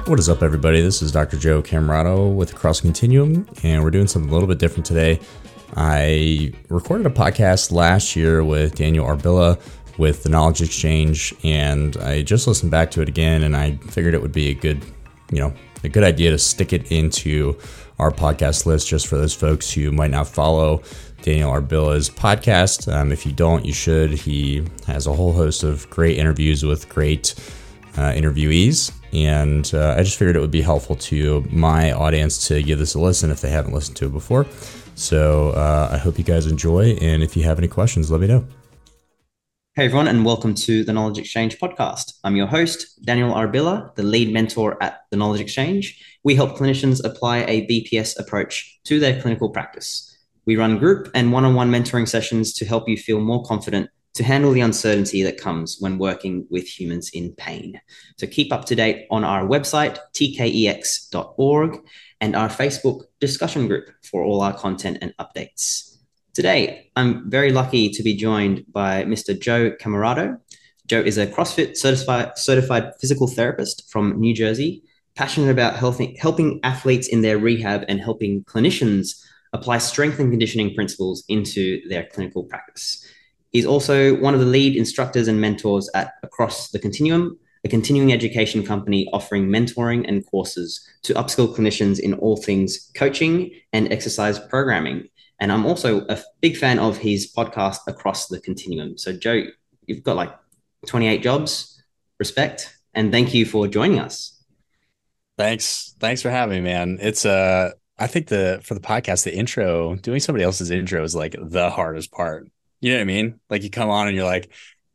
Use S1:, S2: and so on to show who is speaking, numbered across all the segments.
S1: What is up, everybody? This is Dr. Joe Camerato with Across Continuum, and we're doing something a little bit different today. I recorded a podcast last year with Daniel Arbilla with the Knowledge Exchange, and I just listened back to it again, and I figured it would be a good idea to stick it into our podcast list just for those folks who might not follow Daniel Arbilla's podcast. If you don't, you should. He has a whole host of great interviews with great interviewees, and I just figured it would be helpful to my audience to give this a listen if they haven't listened to it before. So I hope you guys enjoy, and if you have any questions, let me know.
S2: Hey everyone, and welcome to the Knowledge Exchange podcast. I'm your host, Daniel Arbilla, the lead mentor at the Knowledge Exchange. We help clinicians apply a BPS approach to their clinical practice. We run group and one-on-one mentoring sessions to help you feel more confident to handle the uncertainty that comes when working with humans in pain. So keep up to date on our website, tkex.org, and our Facebook discussion group for all our content and updates. Today, I'm very lucky to be joined by Mr. Joe Camerato. Joe is a CrossFit certified physical therapist from New Jersey, passionate about helping athletes in their rehab and helping clinicians apply strength and conditioning principles into their clinical practice. He's also one of the lead instructors and mentors at Across the Continuum, a continuing education company offering mentoring and courses to upskill clinicians in all things coaching and exercise programming. And I'm also a big fan of his podcast, Across the Continuum. So, Joe, you've got like 28 jobs. Respect. And thank you for joining us.
S1: Thanks for having me, man. It's I think for the podcast, the intro, doing somebody else's intro is like the hardest part. You know what I mean? Like you come on and you're like,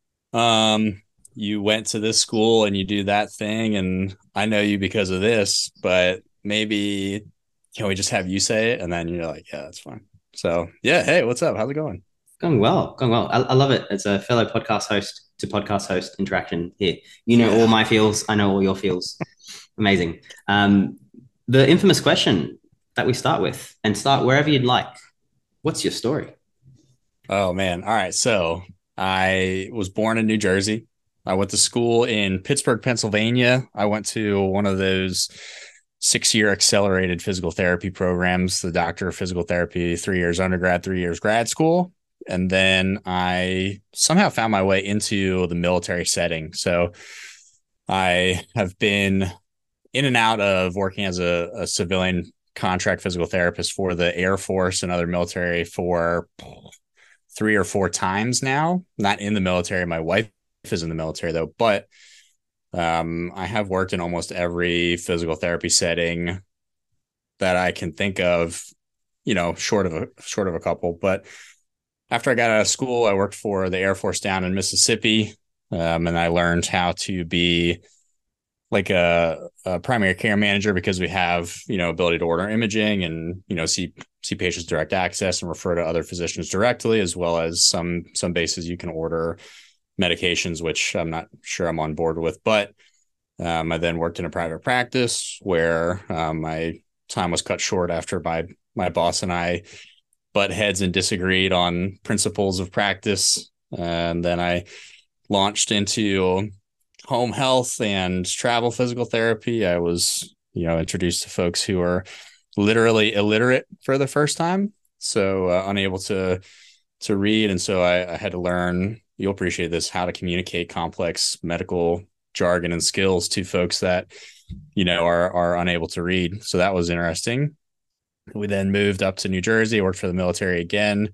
S1: you went to this school and you do that thing, and I know you because of this, but maybe can we just have you say it? And then you're like, yeah, that's fine. So yeah, hey, what's up? How's it going?
S2: Going well. I love it. It's a fellow podcast host to podcast host interaction here. You know all my feels. I know all your feels. Amazing. The infamous question that we start with, and start wherever you'd like. What's your story?
S1: Oh man. All right. So I was born in New Jersey. I went to school in Pittsburgh, Pennsylvania. I went to one of those 6-year accelerated physical therapy programs, the Doctor of Physical Therapy, 3 years undergrad, 3 years grad school. And then I somehow found my way into the military setting. So I have been in and out of working as a civilian contract physical therapist for the Air Force and other military for 3 or 4 times now. Not in the military. My wife is in the military though, but I have worked in almost every physical therapy setting that I can think of, short of a couple. But after I got out of school, I worked for the Air Force down in Mississippi, and I learned how to be like a primary care manager because we have, ability to order imaging and, see patients direct access and refer to other physicians directly, as well as some bases you can order medications, which I'm not sure I'm on board with. But I then worked in a private practice where my time was cut short after my boss and I butt heads and disagreed on principles of practice. And then I launched into home health and travel physical therapy. I was, introduced to folks who are literally illiterate for the first time, so unable to read. And so I had to learn, you'll appreciate this, how to communicate complex medical jargon and skills to folks that, are unable to read. So that was interesting. We then moved up to New Jersey, worked for the military again,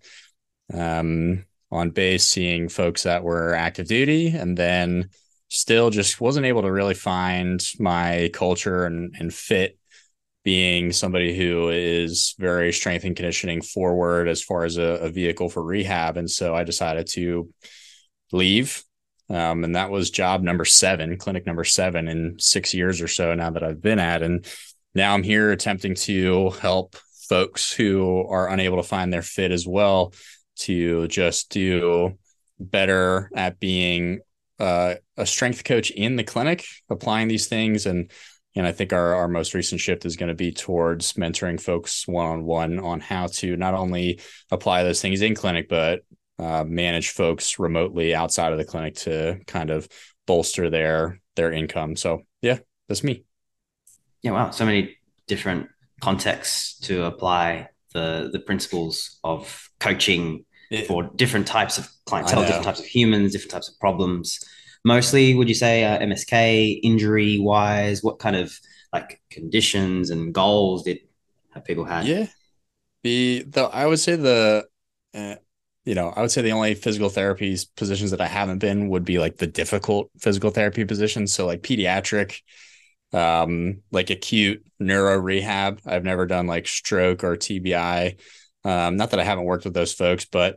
S1: on base, seeing folks that were active duty, and then still just wasn't able to really find my culture and fit, being somebody who is very strength and conditioning forward as far as a vehicle for rehab. And so I decided to leave. And that was job number 7, clinic number 7 in 6 years or so now that I've been at. And now I'm here attempting to help folks who are unable to find their fit as well to just do better at being a strength coach in the clinic, applying these things. And I think our most recent shift is going to be towards mentoring folks one-on-one on how to not only apply those things in clinic, but manage folks remotely outside of the clinic to kind of bolster their income. So yeah, that's me.
S2: Yeah, wow. So many different contexts to apply the principles of coaching
S1: It,
S2: for different types of
S1: I
S2: clientele, different
S1: know.
S2: types of humans, different types of problems. Mostly, would you say MSK injury wise? What kind of like conditions and goals did have people had?
S1: Yeah. The I would say uh, I would say the only physical therapies positions that I haven't been would be like the difficult physical therapy positions. So like pediatric, like acute neuro rehab. I've never done like stroke or TBI. Not that I haven't worked with those folks, but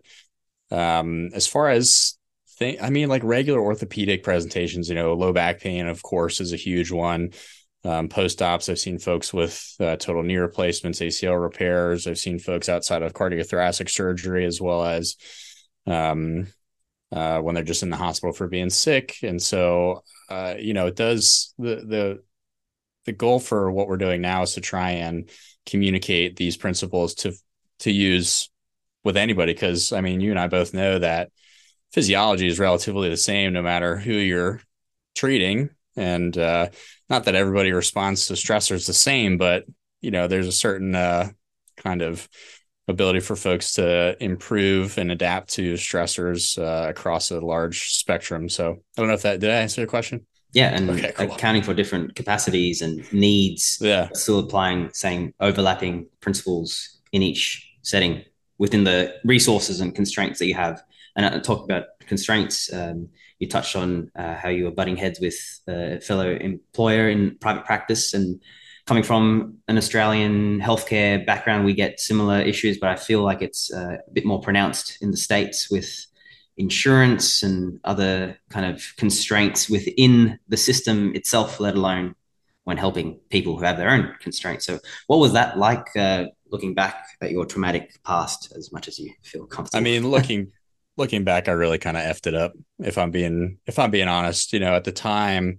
S1: as far as I mean, like regular orthopedic presentations, low back pain, of course, is a huge one. Post ops, I've seen folks with total knee replacements, ACL repairs. I've seen folks outside of cardiothoracic surgery, as well as um, when they're just in the hospital for being sick. And so, it does the goal for what we're doing now is to try and communicate these principles to use with anybody. Because I mean, you and I both know that physiology is relatively the same no matter who you're treating, and not that everybody responds to stressors the same, but there's a certain kind of ability for folks to improve and adapt to stressors across a large spectrum. So I don't know if that did I answer your question.
S2: Yeah, and
S1: Okay, cool.
S2: accounting for different capacities and needs,
S1: Yeah.
S2: still applying same overlapping principles in each setting within the resources and constraints that you have. And talk about constraints. You touched on how you were butting heads with a fellow employer in private practice, and coming from an Australian healthcare background, we get similar issues, but I feel like it's a bit more pronounced in the States with insurance and other kind of constraints within the system itself, let alone when helping people who have their own constraints. So, what was that like looking back at your traumatic past, as much as you feel
S1: I
S2: comfortable?
S1: mean, looking back, I really kind of effed it up. If I'm being honest, at the time,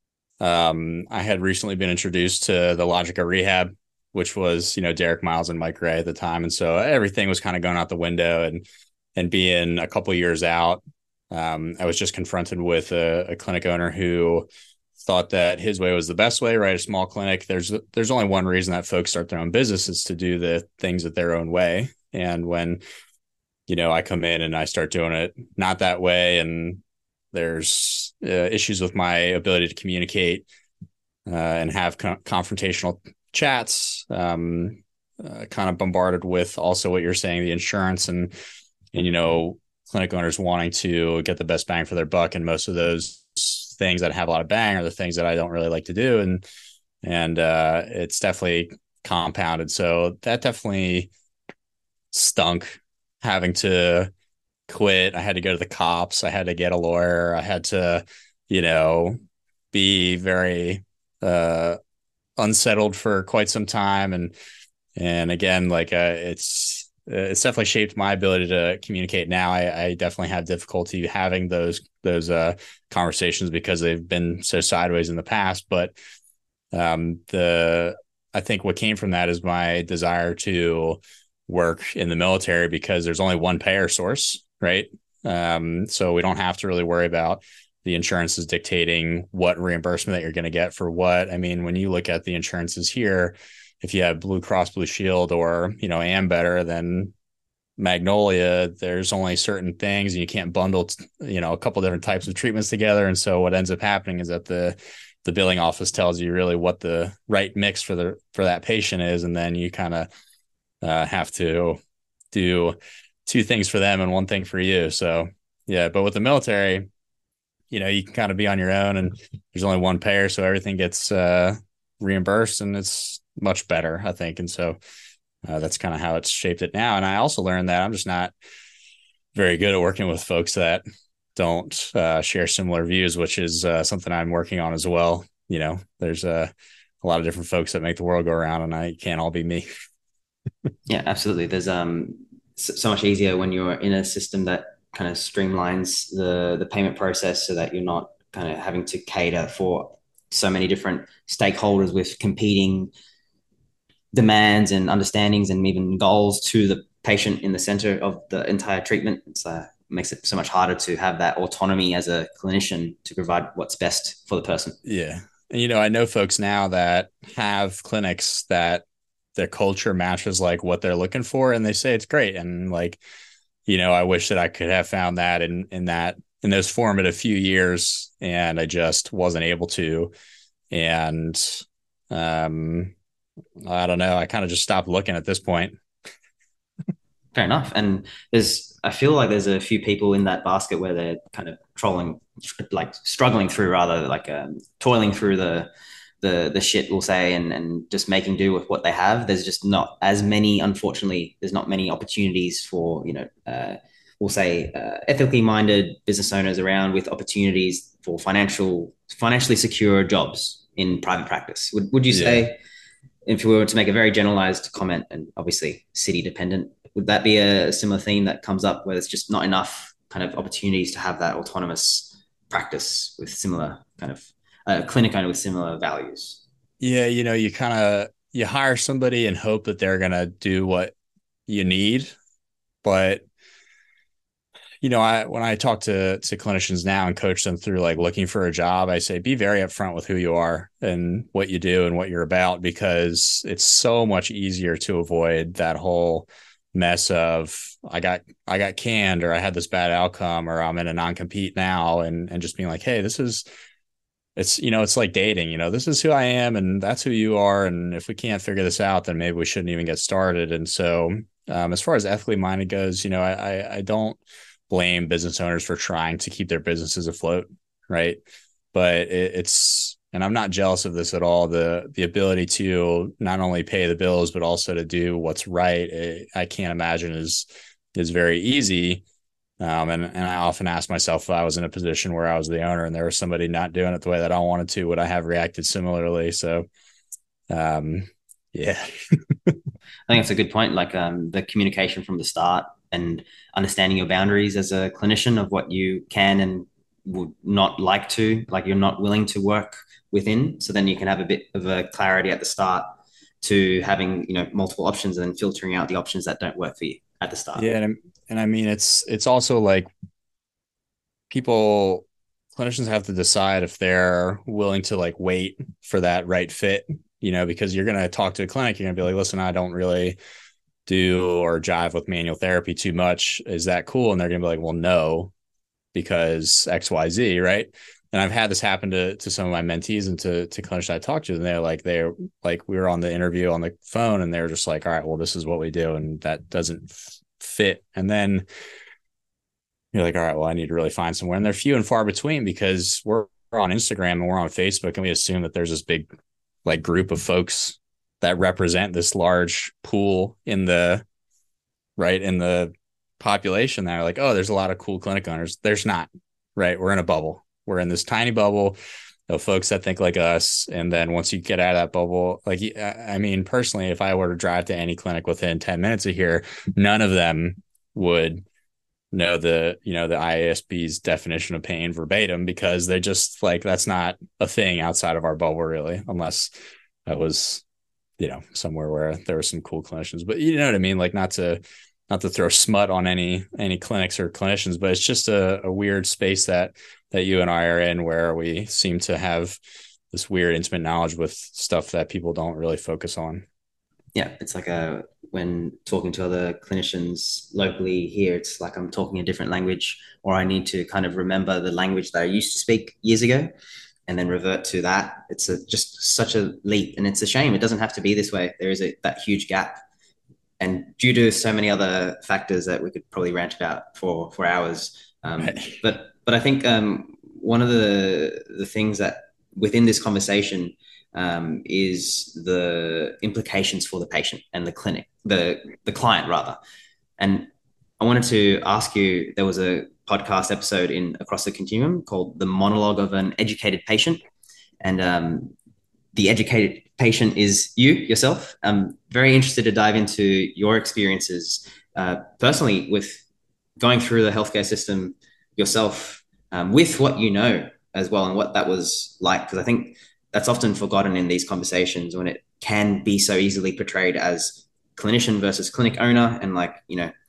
S1: I had recently been introduced to the Logica Rehab, which was Derek Miles and Mike Ray at the time, and so everything was kind of going out the window. And being a couple years out, I was just confronted with a clinic owner who thought that his way was the best way, right? A small clinic. There's only one reason that folks start their own business is to do the things at their own way. And when I come in and I start doing it not that way, and there's issues with my ability to communicate and have confrontational chats. Kind of bombarded with also what you're saying, the insurance and clinic owners wanting to get the best bang for their buck, and most of those things that have a lot of bang are the things that I don't really like to do, and it's definitely compounded. So that definitely stunk, having to quit. I had to go to the cops. I had to get a lawyer. I had to, you know, be very uh, unsettled for quite some time. And again, like it's definitely shaped my ability to communicate now. I definitely have difficulty having those conversations because they've been so sideways in the past. But the I think what came from that is my desire to work in the military because there's only one payer source, right? So we don't have to really worry about the insurances dictating what reimbursement that you're going to get for what. I mean, when you look at the insurances here, if you have Blue Cross Blue Shield or, Ambetter, then Magnolia, there's only certain things and you can't bundle, a couple different types of treatments together. And so what ends up happening is that the billing office tells you really what the right mix for that patient is. And then you kind of have to do two things for them and one thing for you. So yeah, but with the military, you can kind of be on your own and there's only one payer. So everything gets reimbursed and it's much better, I think. And so that's kind of how it's shaped it now. And I also learned that I'm just not very good at working with folks that don't share similar views, which is something I'm working on as well. There's a lot of different folks that make the world go around, and I can't all be me.
S2: Yeah, absolutely. There's so much easier when you're in a system that kind of streamlines the payment process so that you're not kind of having to cater for so many different stakeholders with competing demands and understandings and even goals to the patient in the center of the entire treatment. It makes it so much harder to have that autonomy as a clinician to provide what's best for the person.
S1: Yeah. And I know folks now that have clinics that their culture matches like what they're looking for, and they say it's great. And like, I wish that I could have found that in those formative few years, and I just wasn't able to. And um, I don't know. I kind of just stopped looking at this point.
S2: Fair enough. And I feel like there's a few people in that basket where they're kind of like struggling through, rather like toiling through the shit, we'll say, and just making do with what they have. There's just not as many, unfortunately, there's not many opportunities for, we'll say, ethically minded business owners around with opportunities for financially secure jobs in private practice. Would you
S1: Yeah.
S2: say, if we were to make a very generalized comment, and obviously city dependent, would that be a similar theme that comes up where there's just not enough kind of opportunities to have that autonomous practice with similar kind of clinic owner with similar values?
S1: Yeah, you hire somebody and hope that they're gonna do what you need. But I when I talk to clinicians now and coach them through like looking for a job, I say be very upfront with who you are and what you do and what you're about, because it's so much easier to avoid that whole mess of I got canned, or I had this bad outcome, or I'm in a non-compete now, and just being like, hey, it's like dating, this is who I am and that's who you are. And if we can't figure this out, then maybe we shouldn't even get started. And so, as far as ethically minded goes, I don't blame business owners for trying to keep their businesses afloat. Right. But and I'm not jealous of this at all. The ability to not only pay the bills, but also to do what's right. I can't imagine is very easy. And I often ask myself, if I was in a position where I was the owner and there was somebody not doing it the way that I wanted to, would I have reacted similarly? So, um, yeah.
S2: I think that's a good point. Like the communication from the start and understanding your boundaries as a clinician of what you can and would not like to, like you're not willing to work within. So then you can have a bit of a clarity at the start to having, multiple options and then filtering out the options that don't work for you at the start.
S1: Yeah. And I mean, it's also like people, clinicians have to decide if they're willing to like wait for that right fit, because you're going to talk to a clinic, you're going to be like, listen, I don't really do or jive with manual therapy too much. Is that cool? And they're going to be like, well, no, because XYZ, right? And I've had this happen to some of my mentees and to clinicians I talked to, and they're like, we were on the interview on the phone, and they're just like, all right, well, this is what we do, and that doesn't fit. And then you're like, all right, well, I need to really find somewhere. And they're few and far between, because we're on Instagram and we're on Facebook, and we assume that there's this big like group of folks that represent this large pool in the population that are like, oh, there's a lot of cool clinic owners. There's not, right? We're in a bubble. We're in this tiny bubble of folks that think like us. And then once you get out of that bubble, like, I mean, personally, if I were to drive to any clinic within 10 minutes of here, none of them would know the IASB's definition of pain verbatim, because they just like, that's not a thing outside of our bubble really, unless I was, somewhere where there were some cool clinicians. But you know what I mean? Like, not to throw smut on any clinics or clinicians, but it's just a weird space that you and I are in, where we seem to have this weird intimate knowledge with stuff that people don't really focus on.
S2: Yeah, it's like when talking to other clinicians locally here, it's like I'm talking a different language, or I need to kind of remember the language that I used to speak years ago and then revert to that. It's just such a leap, and it's a shame. It doesn't have to be this way. There is that huge gap, and due to so many other factors that we could probably rant about for hours.
S1: Right.
S2: But I think one of the things that within this conversation is the implications for the patient and the clinic, the client rather. And I wanted to ask you, there was a podcast episode in Across the Continuum called The Monologue of an Educated Patient. And the educated patient is you yourself. I'm very interested to dive into your experiences personally with going through the healthcare system yourself, with what you know as well, and what that was like. Because I think that's often forgotten in these conversations, when it can be so easily portrayed as clinician versus clinic owner, and like,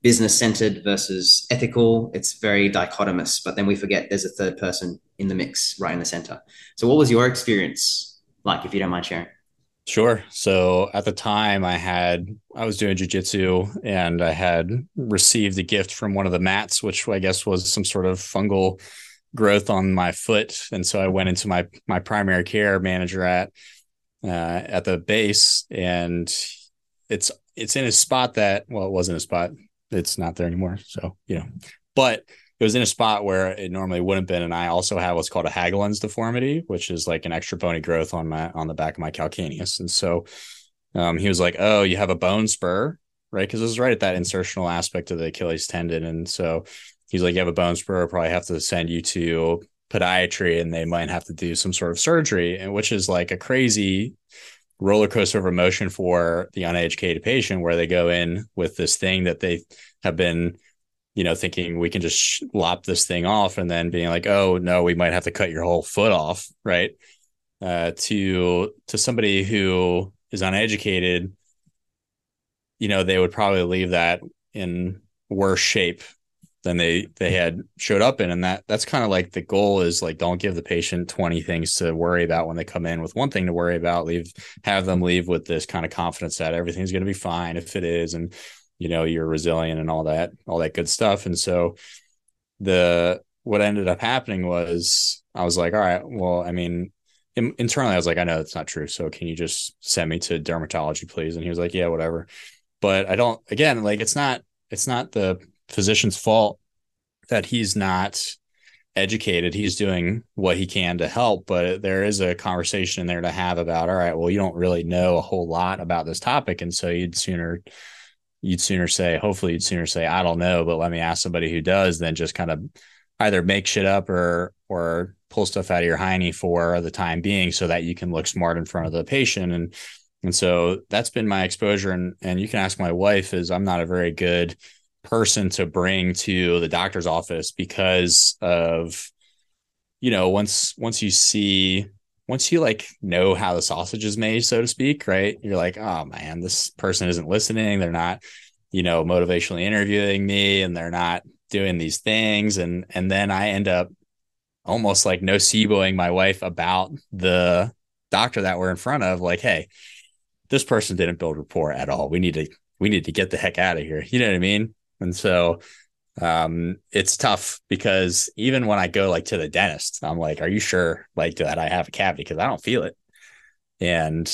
S2: business centered versus ethical. It's very dichotomous, but then we forget there's a third person in the mix right in the center. So, what was your experience like, if you don't mind sharing?
S1: Sure. So at the time I was doing jujitsu and I had received a gift from one of the mats, which I guess was some sort of fungal growth on my foot. And so I went into my primary care manager at the base, and it's in a spot that, well, it wasn't a spot. It's not there anymore. So, but it was in a spot where it normally wouldn't have been. And I also have what's called a Hageland's deformity, which is like an extra bony growth on the back of my calcaneus. And so he was like, "Oh, you have a bone spur, right?" Because it was right at that insertional aspect of the Achilles tendon. And so he's like, "You have a bone spur. I'll probably have to send you to podiatry, and they might have to do some sort of surgery," and which is like a crazy roller coaster of emotion for the uneducated patient, where they go in with this thing that they have been, thinking we can just lop this thing off, and then being like, "Oh no, we might have to cut your whole foot off," right? To somebody who is uneducated, they would probably leave that in worse shape than they had showed up in. And that's kind of like the goal is like, don't give the patient 20 things to worry about when they come in with one thing to worry about. Have them leave with this kind of confidence that everything's going to be fine if it is, and you're resilient and all that good stuff. And so what ended up happening was I was like, all right, well, I mean, internally I was like, I know that's not true, so can you just send me to dermatology, please? And he was like, yeah, whatever. But I don't, again, like, it's not the physician's fault that he's not educated. He's doing what he can to help, but there is a conversation in there to have about, all right, well, you don't really know a whole lot about this topic, and so hopefully you'd sooner say, I don't know, but let me ask somebody who does, than just kind of either make shit up or pull stuff out of your hiney for the time being so that you can look smart in front of the patient. And so that's been my exposure. And you can ask my wife, is I'm not a very good person to bring to the doctor's office because of, once you like know how the sausage is made, so to speak, right? You're like, oh man, this person isn't listening. They're not, motivationally interviewing me, and they're not doing these things. And then I end up almost like noceboing my wife about the doctor that we're in front of. Like, hey, this person didn't build rapport at all. We need to get the heck out of here. You know what I mean? And so it's tough because even when I go like to the dentist, I'm like, are you sure like that I have a cavity? Because I don't feel it. And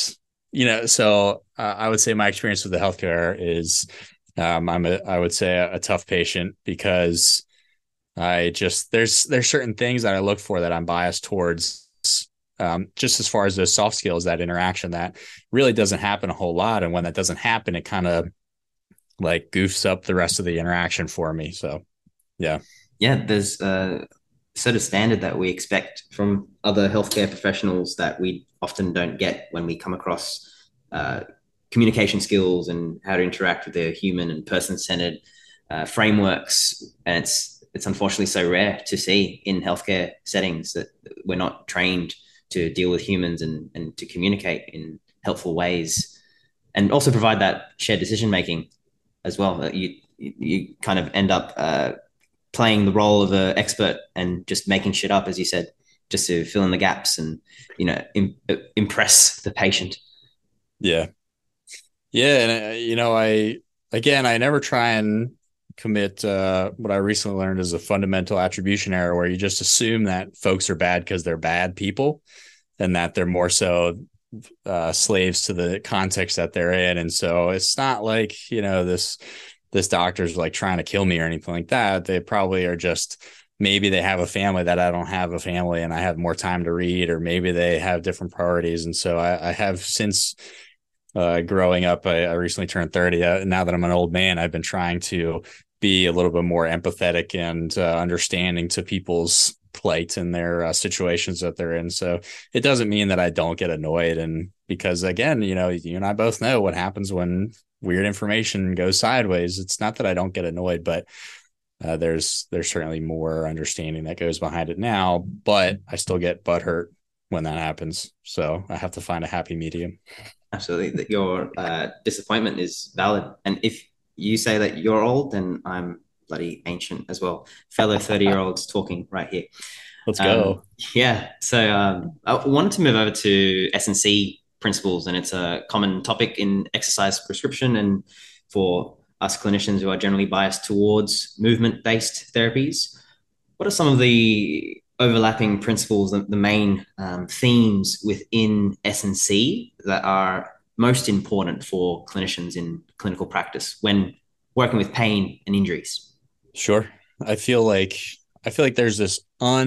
S1: so I would say my experience with the healthcare is I would say a tough patient, because there's certain things that I look for that I'm biased towards, just as far as those soft skills, that interaction that really doesn't happen a whole lot. And when that doesn't happen, it kind of like goofs up the rest of the interaction for me. So, yeah.
S2: Yeah, there's a sort of standard that we expect from other healthcare professionals that we often don't get when we come across uh, communication skills and how to interact with their human and person-centered frameworks. And it's unfortunately so rare to see in healthcare settings that we're not trained to deal with humans and to communicate in helpful ways, and also provide that shared decision making as well. You kind of end up playing the role of an expert and just making shit up, as you said, just to fill in the gaps and impress the patient.
S1: Yeah. Yeah. And, I never try and commit what I recently learned is a fundamental attribution error, where you just assume that folks are bad because they're bad people, and that they're more so slaves to the context that they're in. And so it's not like, this doctor's like trying to kill me or anything like that. They probably are just, maybe they have a family that I don't have a family and I have more time to read, or maybe they have different priorities. And so I have since growing up, I recently turned 30. Now that I'm an old man, I've been trying to be a little bit more empathetic and understanding to people's plight and their situations that they're in. So it doesn't mean that I don't get annoyed. And because again, you and I both know what happens when weird information goes sideways. It's not that I don't get annoyed, but there's certainly more understanding that goes behind it now, but I still get butthurt when that happens. So I have to find a happy medium.
S2: Absolutely, that your disappointment is valid, and if you say that you're old, then I'm bloody ancient as well. Fellow 30-year-olds talking right here.
S1: Let's
S2: Um,
S1: go.
S2: yeah, so I wanted to move over to S&C principles, and it's a common topic in exercise prescription and for us clinicians who are generally biased towards movement-based therapies. What are some of the overlapping principles, the main themes within S&C that are most important for clinicians in clinical practice when working with pain and injuries?
S1: Sure. I feel like there's this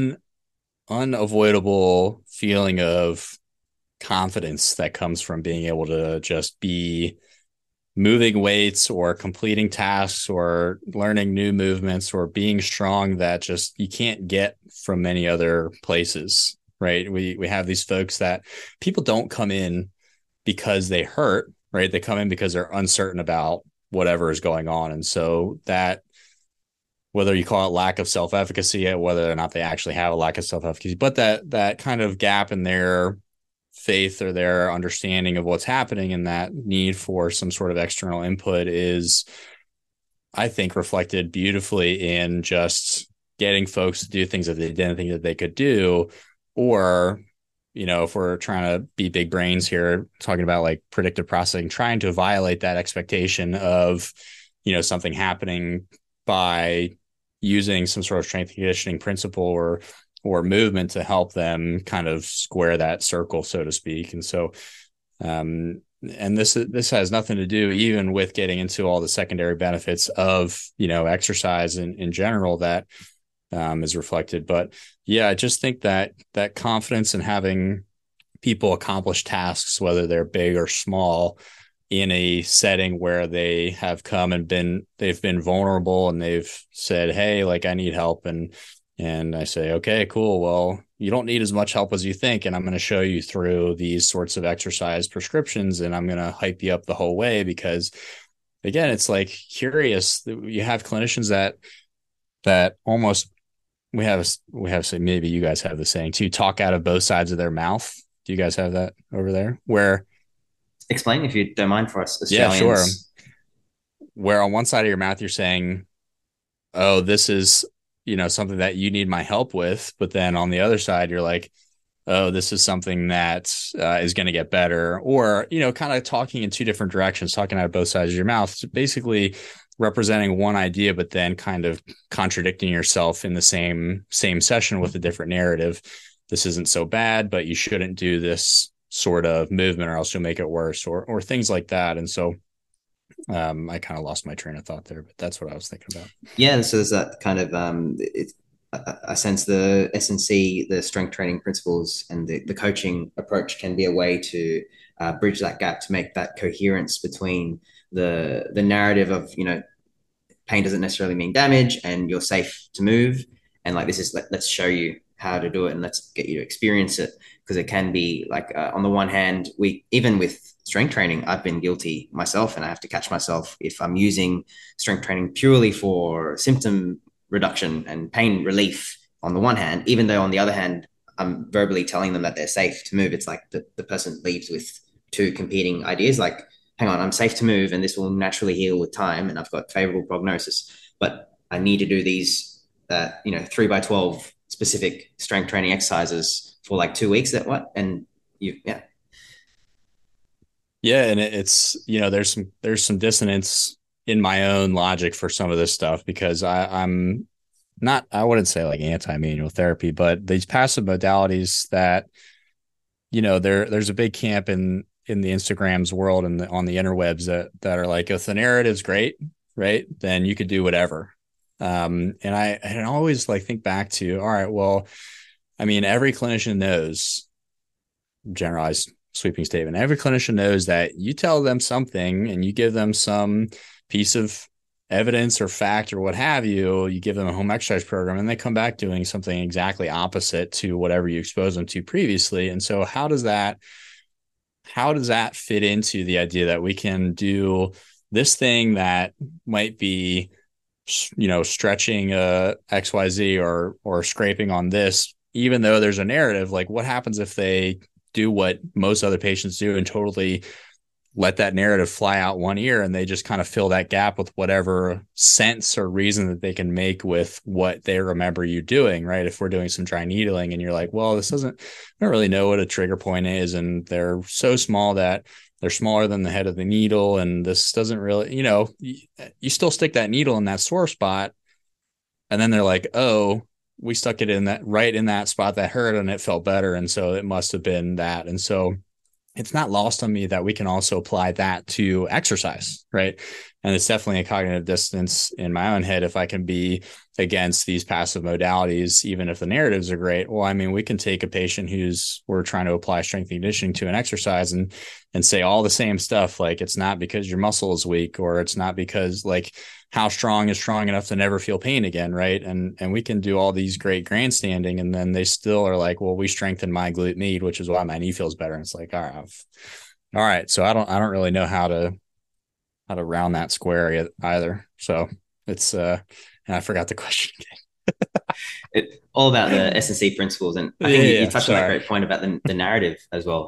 S1: unavoidable feeling of confidence that comes from being able to just be moving weights or completing tasks or learning new movements or being strong that just you can't get from many other places, right? We have these folks that people don't come in because they hurt, right? They come in because they're uncertain about whatever is going on. And so that, whether you call it lack of self-efficacy, whether or not they actually have a lack of self-efficacy, but that kind of gap in their faith or their understanding of what's happening and that need for some sort of external input is, I think, reflected beautifully in just getting folks to do things that they didn't think that they could do. Or, if we're trying to be big brains here, talking about like predictive processing, trying to violate that expectation of, something happening by using some sort of strength and conditioning principle or movement to help them kind of square that circle, so to speak. And so, and this has nothing to do even with getting into all the secondary benefits of, exercise in general that is reflected. But yeah, I just think that confidence in having people accomplish tasks, whether they're big or small, in a setting where they have come and they've been vulnerable and they've said, hey, like I need help. And I say, okay, cool. Well, you don't need as much help as you think. And I'm going to show you through these sorts of exercise prescriptions and I'm going to hype you up the whole way because, again, it's like curious. You have clinicians that almost, we have maybe you guys have the saying too, talk out of both sides of their mouth. Do you guys have that over there? Where,
S2: Explain if you don't mind for us
S1: yeah, sure.
S2: Australians.
S1: Where on one side of your mouth, you're saying, oh, this is, something that you need my help with. But then on the other side, you're like, oh, this is something that is going to get better. Or, kind of talking in two different directions, talking out of both sides of your mouth. So basically representing one idea, but then kind of contradicting yourself in the same session with a different narrative. This isn't so bad, but you shouldn't do this sort of movement or else you'll make it worse or things like that. And so I kind of lost my train of thought there, but that's what I was thinking about.
S2: Yeah, so there's that kind of I sense the S&C, the strength training principles, and the coaching approach can be a way to bridge that gap to make that coherence between the narrative of pain doesn't necessarily mean damage, and you're safe to move, and like this is let's show you how to do it, and let's get you to experience it because it can be like on the one hand, we even with strength training, I've been guilty myself, and I have to catch myself if I'm using strength training purely for symptom reduction and pain relief on the one hand, even though on the other hand, I'm verbally telling them that they're safe to move. It's like the person leaves with two competing ideas like, hang on, I'm safe to move and this will naturally heal with time and I've got favorable prognosis, but I need to do these, 3x12 specific strength training exercises for like 2 weeks. That what? And yeah.
S1: Yeah. And it's, there's some dissonance in my own logic for some of this stuff because I'm not, I wouldn't say like anti-manual therapy, but these passive modalities that, there's a big camp in the Instagrams world and on the interwebs that are like, if the narrative's great, right, then you could do whatever. And I always like think back to, all right, well, I mean, every clinician knows, generalized sweeping statement, every clinician knows that you tell them something and you give them some piece of evidence or fact or what have you, you give them a home exercise program and they come back doing something exactly opposite to whatever you exposed them to previously. And so how does that fit into the idea that we can do this thing that might be, stretching XYZ or scraping on this, even though there's a narrative? Like what happens if they do what most other patients do and totally let that narrative fly out one ear, and they just kind of fill that gap with whatever sense or reason that they can make with what they remember you doing, right? If we're doing some dry needling and you're like, well, this doesn't, I don't really know what a trigger point is, and they're so small that they're smaller than the head of the needle, and this doesn't really, you still stick that needle in that sore spot, and then they're like, oh, we stuck it in that right in that spot that hurt and it felt better, and so it must have been that. And so it's not lost on me that we can also apply that to exercise, right? And it's definitely a cognitive dissonance in my own head if I can be against these passive modalities, even if the narratives are great. Well, I mean, we can take a patient who's we're trying to apply strength and conditioning to an exercise and say all the same stuff, like it's not because your muscle is weak, or it's not because like how strong is strong enough to never feel pain again, right? And we can do all these great grandstanding, and then they still are like, well, we strengthened my glute med, which is why my knee feels better. And it's like, all right. So I don't really know how to round that square either. So it's and I forgot the question again.
S2: All about the S&C principles, and I think you touched on that great point about the narrative as well.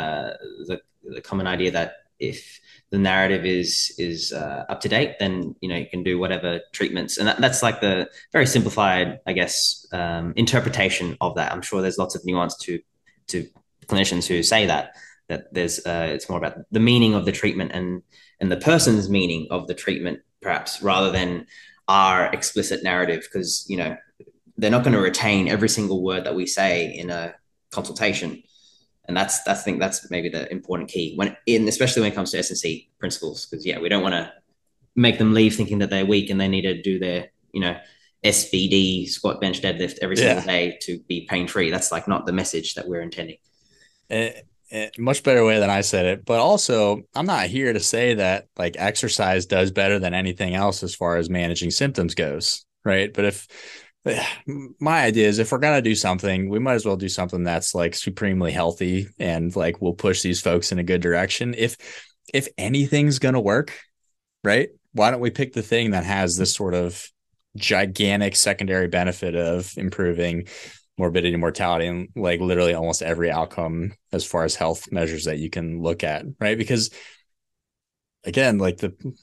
S2: The common idea that if the narrative is up to date, then you can do whatever treatments, and that's like the very simplified, I guess, interpretation of that. I'm sure there's lots of nuance to clinicians who say that there's it's more about the meaning of the treatment and the person's meaning of the treatment, perhaps, rather than our explicit narrative, because they're not going to retain every single word that we say in a consultation. And that's I think that's maybe the important key especially when it comes to S&C principles, because we don't want to make them leave thinking that they're weak and they need to do their SBD, squat, bench, deadlift every single day to be pain free. That's like not the message that we're intending.
S1: Much better way than I said it. But also, I'm not here to say that like exercise does better than anything else as far as managing symptoms goes, right? But if my idea is if we're going to do something, we might as well do something that's like supremely healthy and like will push these folks in a good direction. If anything's going to work, right? Why don't we pick the thing that has this sort of gigantic secondary benefit of improving morbidity and mortality and like literally almost every outcome as far as health measures that you can look at, right? Because again, like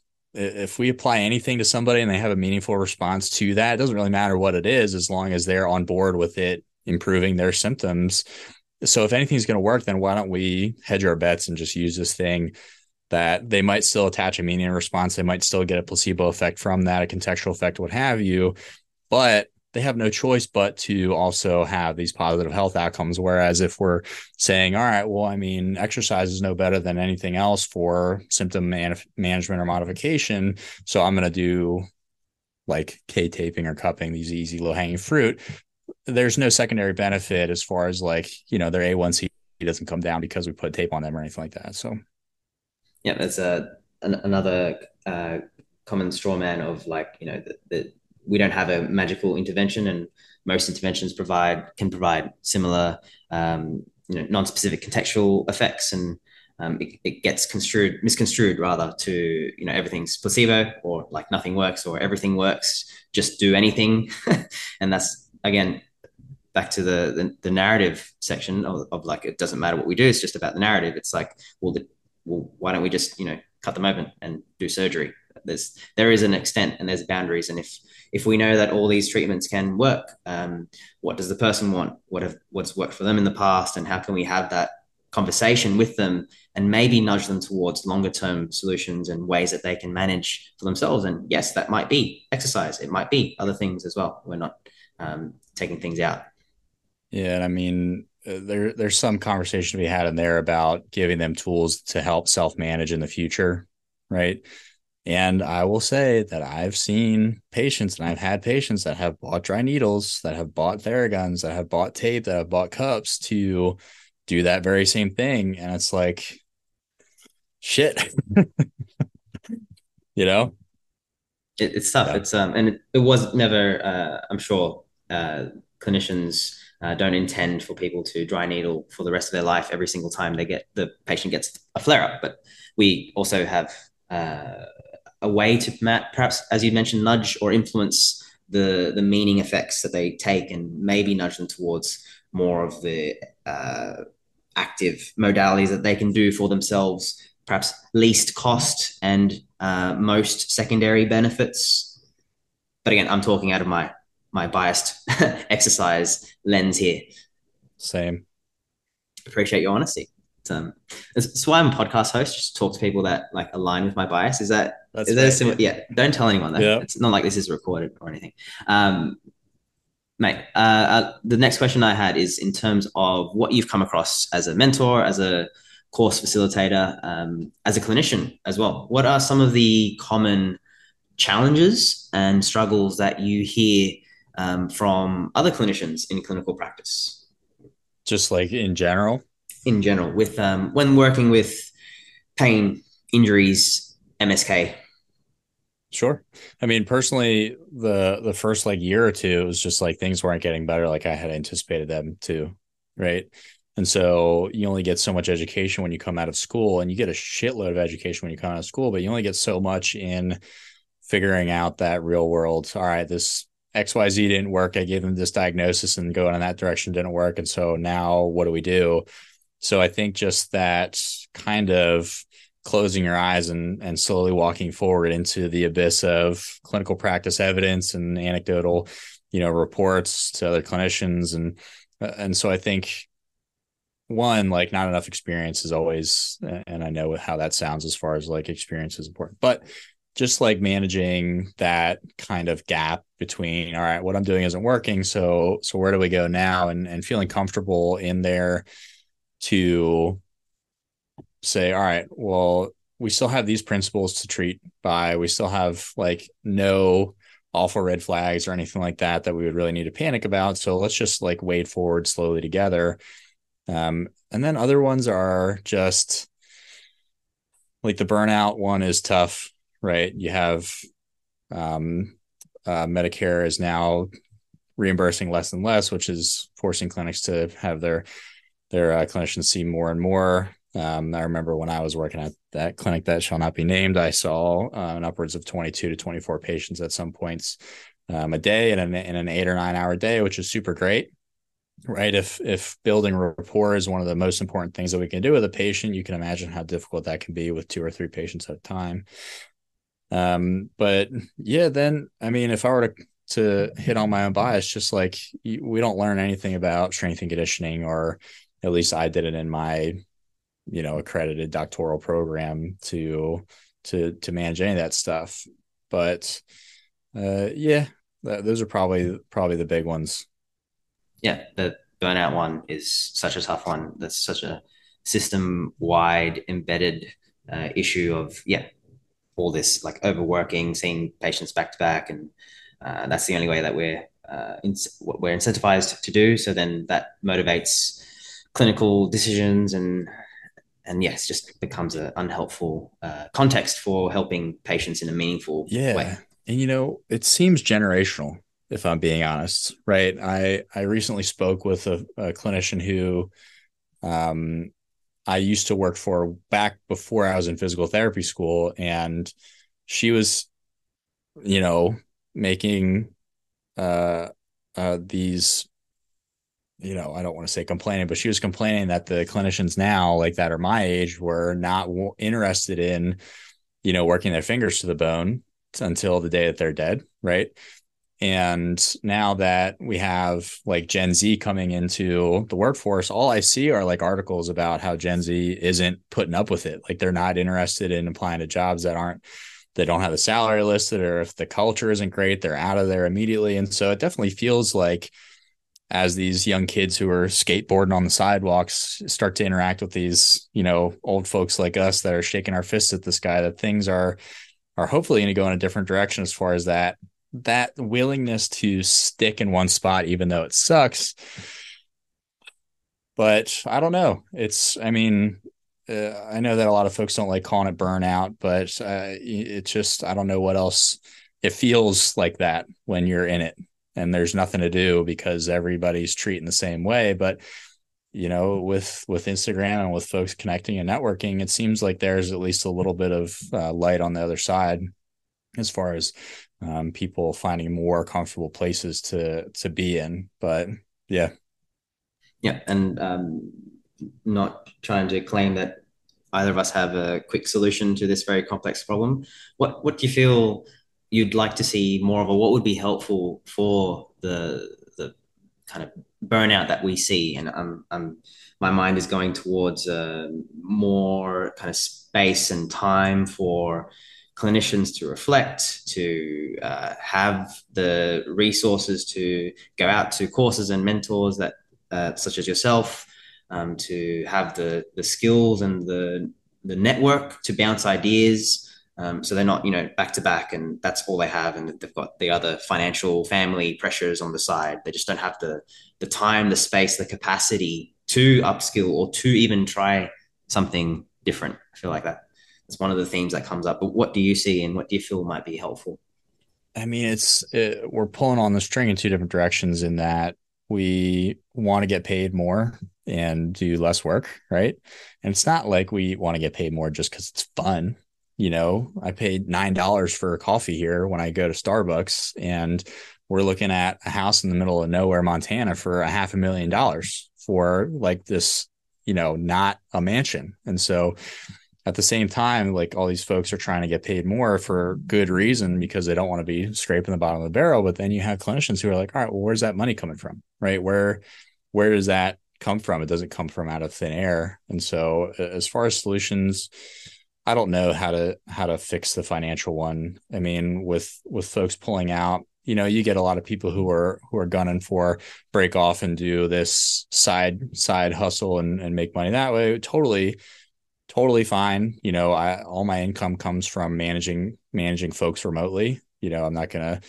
S1: if we apply anything to somebody and they have a meaningful response to that, it doesn't really matter what it is, as long as they're on board with it improving their symptoms. So if anything's going to work, then why don't we hedge our bets and just use this thing that they might still attach a meaning response. They might still get a placebo effect from that, a contextual effect, what have you, but they have no choice but to also have these positive health outcomes. Whereas if we're saying, all right, well, I mean, exercise is no better than anything else for symptom management or modification, so I'm going to do like K-taping or cupping, these easy low hanging fruit. There's no secondary benefit as far as like, their A1C doesn't come down because we put tape on them or anything like that. So
S2: yeah, there's another common straw man of like, that we don't have a magical intervention, and most interventions can provide similar, non-specific contextual effects, and it gets misconstrued rather to, everything's placebo, or like nothing works, or everything works, just do anything. And that's, again, back to the narrative section of like, it doesn't matter what we do, it's just about the narrative. It's like, well, why don't we just, cut them open and do surgery? There is an extent and there's boundaries. And if we know that all these treatments can work, what does the person want? What's worked for them in the past? And how can we have that conversation with them and maybe nudge them towards longer term solutions and ways that they can manage for themselves? And yes, that might be exercise. It might be other things as well. We're not taking things out.
S1: Yeah. And I mean, there's some conversation to be had in there about giving them tools to help self-manage in the future. Right. And I will say that I've seen patients, and I've had patients that have bought dry needles, that have bought Theraguns, that have bought tape, that have bought cups to do that very same thing. And it's like, shit,
S2: It's tough. Yeah. It's and it was never. I'm sure clinicians don't intend for people to dry needle for the rest of their life every single time the patient gets a flare up. But we also have a way to perhaps, as you mentioned, nudge or influence the meaning effects that they take, and maybe nudge them towards more of the active modalities that they can do for themselves perhaps least cost and most secondary benefits. But again, I'm talking out of my biased exercise lens here.
S1: Same.
S2: Appreciate your honesty. It's why I'm a podcast host, just talk to people that like align with my bias.
S1: That's
S2: Is that a
S1: fair.
S2: similar?
S1: Yeah.
S2: Yeah, don't tell anyone though.
S1: Yeah.
S2: It's not like this is recorded or anything. Um, Mate, the next question I had is in terms of what you've come across as a mentor, as a course facilitator, as a clinician as well. What are some of the common challenges and struggles that you hear from other clinicians in clinical practice
S1: Just like in general.
S2: in general, with when working with pain, injuries, MSK?
S1: Sure. I mean, personally, the first like year or two, it was just like things weren't getting better like I had anticipated them to, right? And so you only get so much education when you come out of school, and you get a shitload of education when you come out of school, but you only get so much in figuring out that real world. All right, this XYZ didn't work. I gave them this diagnosis, and going in that direction didn't work. And so now what do we do? So I think just that kind of closing your eyes and slowly walking forward into the abyss of clinical practice evidence and anecdotal, reports to other clinicians. And so I think one, like not enough experience is always, and I know how that sounds as far as like experience is important, but just like managing that kind of gap between, all right, what I'm doing isn't working. So where do we go now? And feeling comfortable in there to say, all right, well, we still have these principles to treat by. We still have like no awful red flags or anything like that we would really need to panic about. So let's just like wade forward slowly together. And then other ones are just like the burnout one is tough, right? You have Medicare is now reimbursing less and less, which is forcing clinics to have their clinicians see more and more. I remember when I was working at that clinic that shall not be named, I saw upwards of 22 to 24 patients at some points a day in an 8 or 9 hour day, which is super great, right? If building rapport is one of the most important things that we can do with a patient, you can imagine how difficult that can be with 2 or 3 patients at a time. But yeah, then, I mean, if I were to hit on my own bias, just like we don't learn anything about strength and conditioning, or at least I did it in my accredited doctoral program to manage any of that stuff. But yeah, those are probably the big ones.
S2: Yeah, the burnout one is such a tough one. That's such a system wide embedded issue of, yeah, all this like overworking, seeing patients back to back, and that's the only way that we're incentivized to do. So then that motivates clinical decisions, and yes, just becomes an unhelpful context for helping patients in a meaningful way.
S1: Yeah. And it seems generational, if I'm being honest, right? I recently spoke with a clinician who I used to work for back before I was in physical therapy school, and she was, making uh these, I don't want to say complaining, but she was complaining that the clinicians now, like that are my age, were not interested in, working their fingers to the bone until the day that they're dead, right? And now that we have like Gen Z coming into the workforce, all I see are like articles about how Gen Z isn't putting up with it. Like they're not interested in applying to jobs that don't have the salary listed, or if the culture isn't great, they're out of there immediately. And so it definitely feels like as these young kids who are skateboarding on the sidewalks start to interact with these, old folks like us that are shaking our fists at the sky, that things are hopefully going to go in a different direction as far as that willingness to stick in one spot, even though it sucks. But I don't know. I mean, I know that a lot of folks don't like calling it burnout, but it's just, I don't know what else. It feels like that when you're in it and there's nothing to do because everybody's treating the same way. But with Instagram and with folks connecting and networking, it seems like there's at least a little bit of light on the other side as far as people finding more comfortable places to be in. But yeah.
S2: Yeah, and not trying to claim that either of us have a quick solution to this very complex problem. What do you feel you'd like to see more of, or what would be helpful for the kind of burnout that we see? And my mind is going towards more kind of space and time for clinicians to reflect, to have the resources to go out to courses and mentors that such as yourself, to have the skills and the network to bounce ideas. So they're not, back to back, and that's all they have, and they've got the other financial family pressures on the side. They just don't have the time, the space, the capacity to upskill or to even try something different. I feel like that's one of the themes that comes up. But what do you see, and what do you feel might be helpful?
S1: I mean, we're pulling on the string in two different directions in that we want to get paid more and do less work, right? And it's not like we want to get paid more just because it's fun. I paid $9 for a coffee here when I go to Starbucks, and we're looking at a house in the middle of nowhere, Montana, for $500,000 for like this, not a mansion. And so at the same time, like all these folks are trying to get paid more for good reason because they don't want to be scraping the bottom of the barrel. But then you have clinicians who are like, all right, well, where's that money coming from? Right? Where does that come from? It doesn't come from out of thin air. And so as far as solutions, I don't know how to fix the financial one. I mean, with folks pulling out, you get a lot of people who are gunning for break off and do this side hustle and make money that way. Totally fine. All my income comes from managing folks remotely. I'm not gonna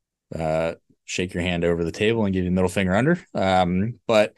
S1: shake your hand over the table and give you the middle finger under. But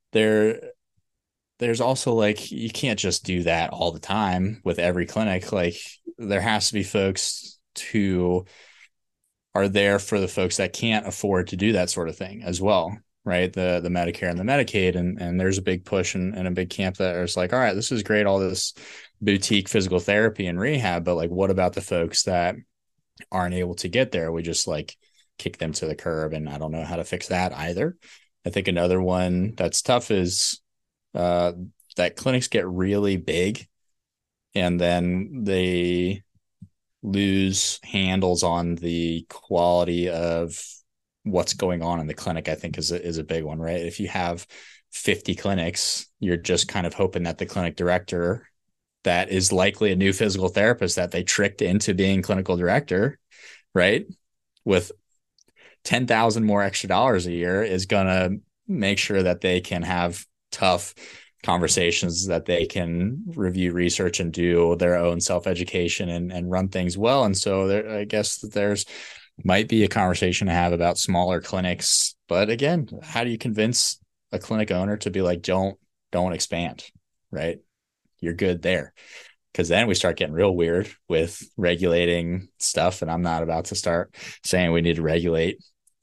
S1: there's also like you can't just do that all the time with every clinic. Like there has to be folks who are there for the folks that can't afford to do that sort of thing as well, right? The Medicare and the Medicaid, and there's a big push and a big camp that is like, all right, this is great, all this boutique physical therapy and rehab, but like, what about the folks that aren't able to get there? We just like kick them to the curb, and I don't know how to fix that either. I think another one that's tough is that clinics get really big, and then they lose handles on the quality of what's going on in the clinic. I think is a big one, right? If you have 50 clinics, you're just kind of hoping that the clinic director that is likely a new physical therapist that they tricked into being clinical director, right? With 10,000 more extra dollars a year is going to make sure that they can have tough conversations, that they can review research and do their own self-education and run things well. And so I guess that there's might be a conversation to have about smaller clinics. But again, how do you convince a clinic owner to be like, don't expand, right? You're good there. Because then we start getting real weird with regulating stuff. And I'm not about to start saying we need to regulate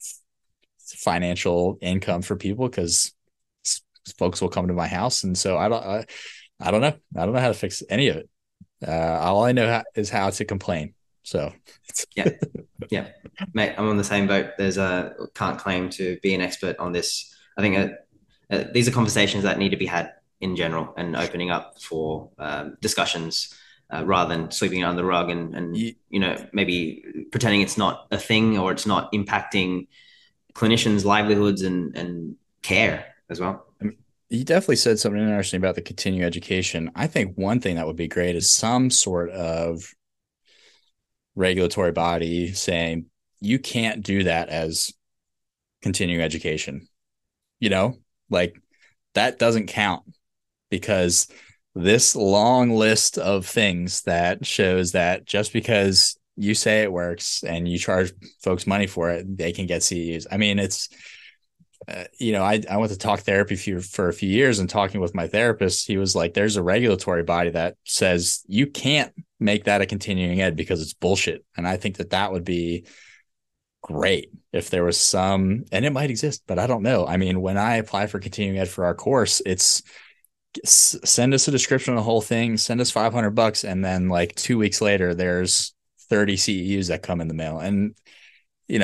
S1: financial income for people, because folks will come to my house. And so I don't know. I don't know how to fix any of it. All I know is how to complain. So
S2: yeah, yeah, mate, I'm on the same boat. Can't claim to be an expert on this. I think these are conversations that need to be had in general, and opening up for discussions rather than sweeping it under the rug and maybe pretending it's not a thing or it's not impacting clinicians' livelihoods and care as well.
S1: You definitely said something interesting about the continuing education. I think one thing that would be great is some sort of regulatory body saying you can't do that as continuing education. Like that doesn't count, because this long list of things that shows that just because you say it works and you charge folks money for it, they can get CEUs. I mean, it's I went to talk therapy for a few years, and talking with my therapist, he was like, there's a regulatory body that says you can't make that a continuing ed because it's bullshit. And I think that would be great if there was some, and it might exist, but I don't know. I mean, when I apply for continuing ed for our course, it's send us a description of the whole thing, send us $500, and then like 2 weeks later, there's 30 CEUs that come in the mail, and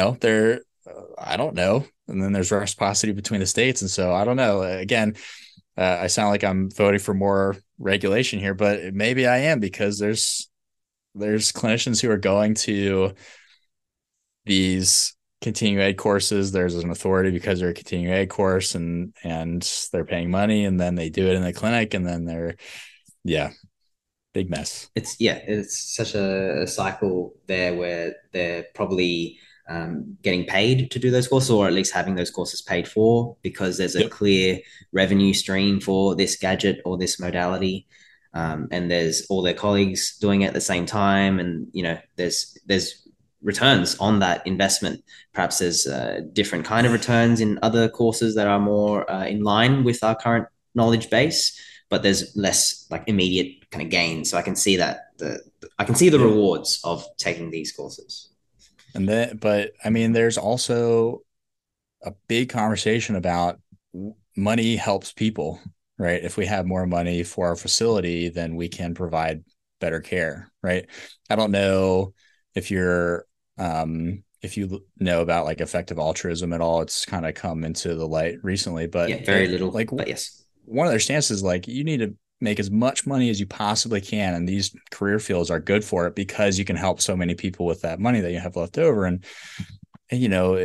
S1: they're I don't know. And then there's reciprocity between the states. And so I don't know. Again, I sound like I'm voting for more regulation here, but maybe I am because there's clinicians who are going to these continuing ed courses. There's an authority because they're a continuing ed course, and they're paying money, and then they do it in the clinic, and then they're yeah, big mess.
S2: It's such a cycle there where they're probably getting paid to do those courses, or at least having those courses paid for, because there's a
S1: Yep.
S2: clear revenue stream for this gadget or this modality. And there's all their colleagues doing it at the same time, and there's returns on that investment. Perhaps there's different kind of returns in other courses that are more in line with our current knowledge base, but there's less like immediate kind of gain. So I can see the
S1: Yep.
S2: rewards of taking these courses.
S1: And then, but I mean, there's also a big conversation about money helps people, right? If we have more money for our facility, then we can provide better care, right? I don't know if if you know about like effective altruism at all. It's kind of come into the light recently, but
S2: Yeah, very little, but yes,
S1: one of their stances is like you need to make as much money as you possibly can, and these career fields are good for it because you can help so many people with that money that you have left over. And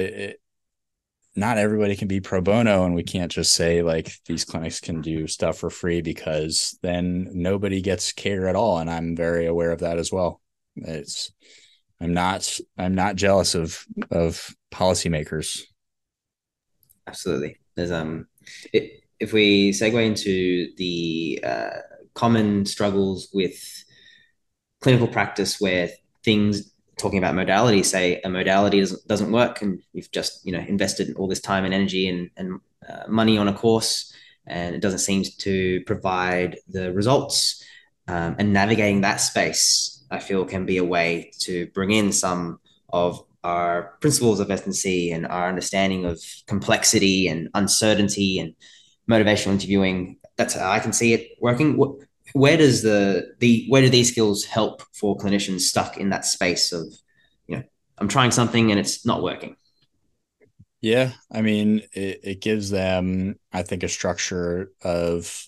S1: not everybody can be pro bono, and we can't just say like these clinics can do stuff for free, because then nobody gets care at all. And I'm very aware of that as well. It's I'm not jealous of policymakers.
S2: absolutely. If we segue into the common struggles with clinical practice where things talking about modality, say a modality doesn't work, and you've just invested all this time and energy and money on a course, and it doesn't seem to provide the results. And navigating that space, I feel, can be a way to bring in some of our principles of S&C and our understanding of complexity and uncertainty and motivational interviewing. That's how I can see it working. Where does where do these skills help for clinicians stuck in that space of, I'm trying something and it's not working?
S1: Yeah, I mean, it gives them, I think, a structure of.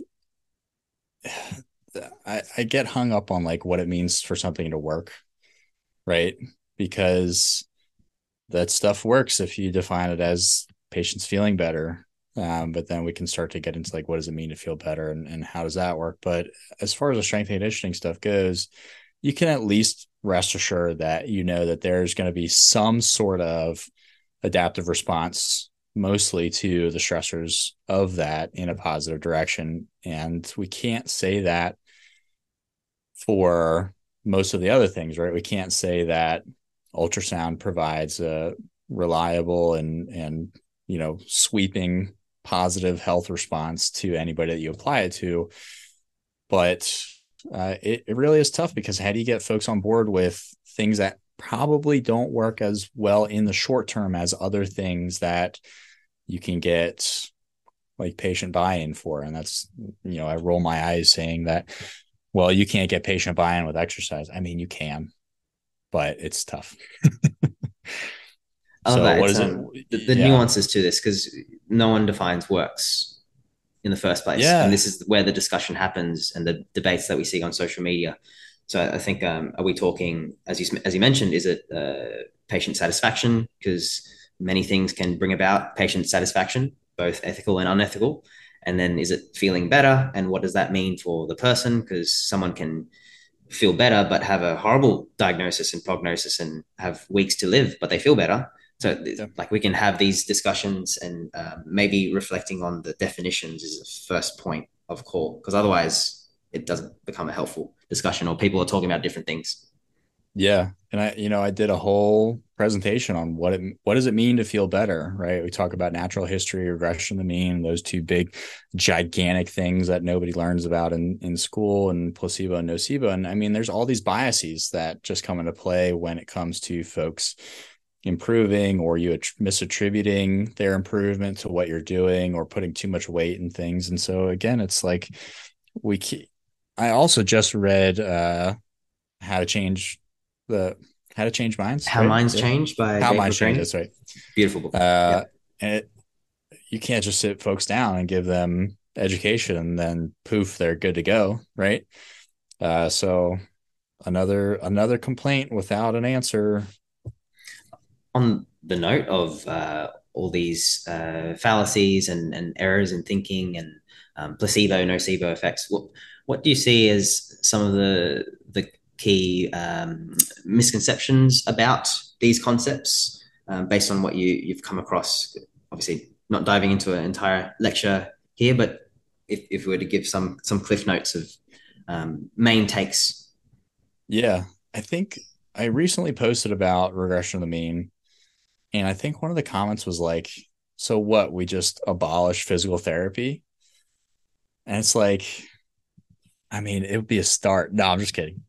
S1: I get hung up on like what it means for something to work, right? Because that stuff works if you define it as patients feeling better. But then we can start to get into like what does it mean to feel better, and how does that work? But as far as the strength and conditioning stuff goes, you can at least rest assured that you know that there's going to be some sort of adaptive response, mostly to the stressors of that, in a positive direction. And we can't say that for most of the other things, right? We can't say that ultrasound provides a reliable and sweeping positive health response to anybody that you apply it to. But it really is tough, because how do you get folks on board with things that probably don't work as well in the short term as other things that you can get like patient buy-in for? And that's, I roll my eyes saying that, well, you can't get patient buy-in with exercise. I mean, you can, but it's tough.
S2: I love
S1: So
S2: that.
S1: what
S2: It's
S1: is it?
S2: the
S1: Yeah.
S2: nuances to this, because no one defines works in the first place, and
S1: Yeah.
S2: this is where the discussion happens and the debates that we see on social media. So I think, are we talking, as you mentioned, is it patient satisfaction? Because many things can bring about patient satisfaction, both ethical and unethical. And then is it feeling better? And what does that mean for the person? Because someone can feel better but have a horrible diagnosis and prognosis and have weeks to live, but they feel better. So
S1: Yeah.
S2: like we can have these discussions, and maybe reflecting on the definitions is the first point of call, because otherwise it doesn't become a helpful discussion, or people are talking about different things.
S1: Yeah. And I did a whole presentation on what does it mean to feel better, right? We talk about natural history, regression to the mean, those two big gigantic things that nobody learns about in school, and placebo and nocebo. And I mean, there's all these biases that just come into play when it comes to folks improving, or you misattributing their improvement to what you're doing, or putting too much weight in things. And so again, it's like we I also just read how to change the how to change minds,
S2: How
S1: right?
S2: Minds
S1: Yeah.
S2: Change by
S1: How
S2: Dave
S1: minds change,
S2: McCranie.
S1: that's right.
S2: Beautiful book.
S1: uh
S2: Yep.
S1: and you can't just sit folks down and give them education, then poof, they're good to go, right? So another complaint without an answer.
S2: On the note of all these fallacies and errors in thinking and placebo, nocebo effects, what do you see as some of the key misconceptions about these concepts based on what you've come across? Obviously, not diving into an entire lecture here, but if we were to give some cliff notes of main takes.
S1: Yeah, I think I recently posted about regression of the mean, and I think one of the comments was like, "So what? We just abolish physical therapy?" And it's like, I mean, it would be a start. No, I'm just kidding.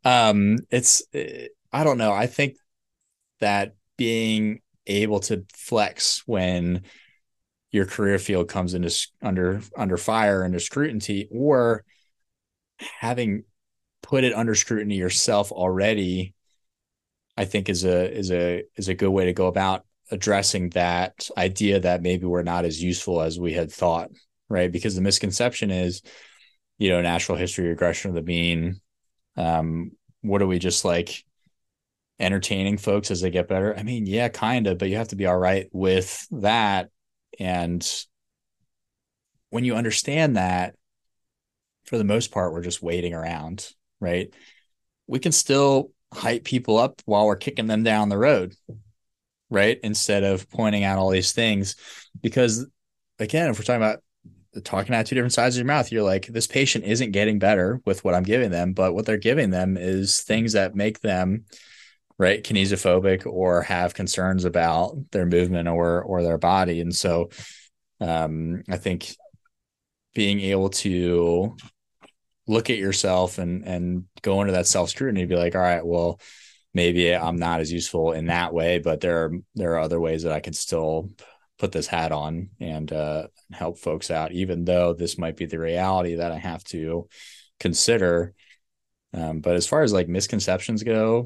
S1: I don't know. I think that being able to flex when your career field comes into under fire, under scrutiny, or having put it under scrutiny yourself already, I think is a good way to go about addressing that idea that maybe we're not as useful as we had thought, right? Because the misconception is, natural history regression of the mean. What are we just like entertaining folks as they get better? I mean, yeah, kind of, but you have to be all right with that. And when you understand that, for the most part, we're just waiting around, right? We can still hype people up while we're kicking them down the road, right? Instead of pointing out all these things. Because again, if we're talking about talking out two different sides of your mouth, you're like, this patient isn't getting better with what I'm giving them, but what they're giving them is things that make them right kinesiophobic or have concerns about their movement or their body. And so I think being able to look at yourself and go into that self-scrutiny, be like, all right, well, maybe I'm not as useful in that way, but there are other ways that I can still put this hat on and help folks out, even though this might be the reality that I have to consider. But as far as like misconceptions go,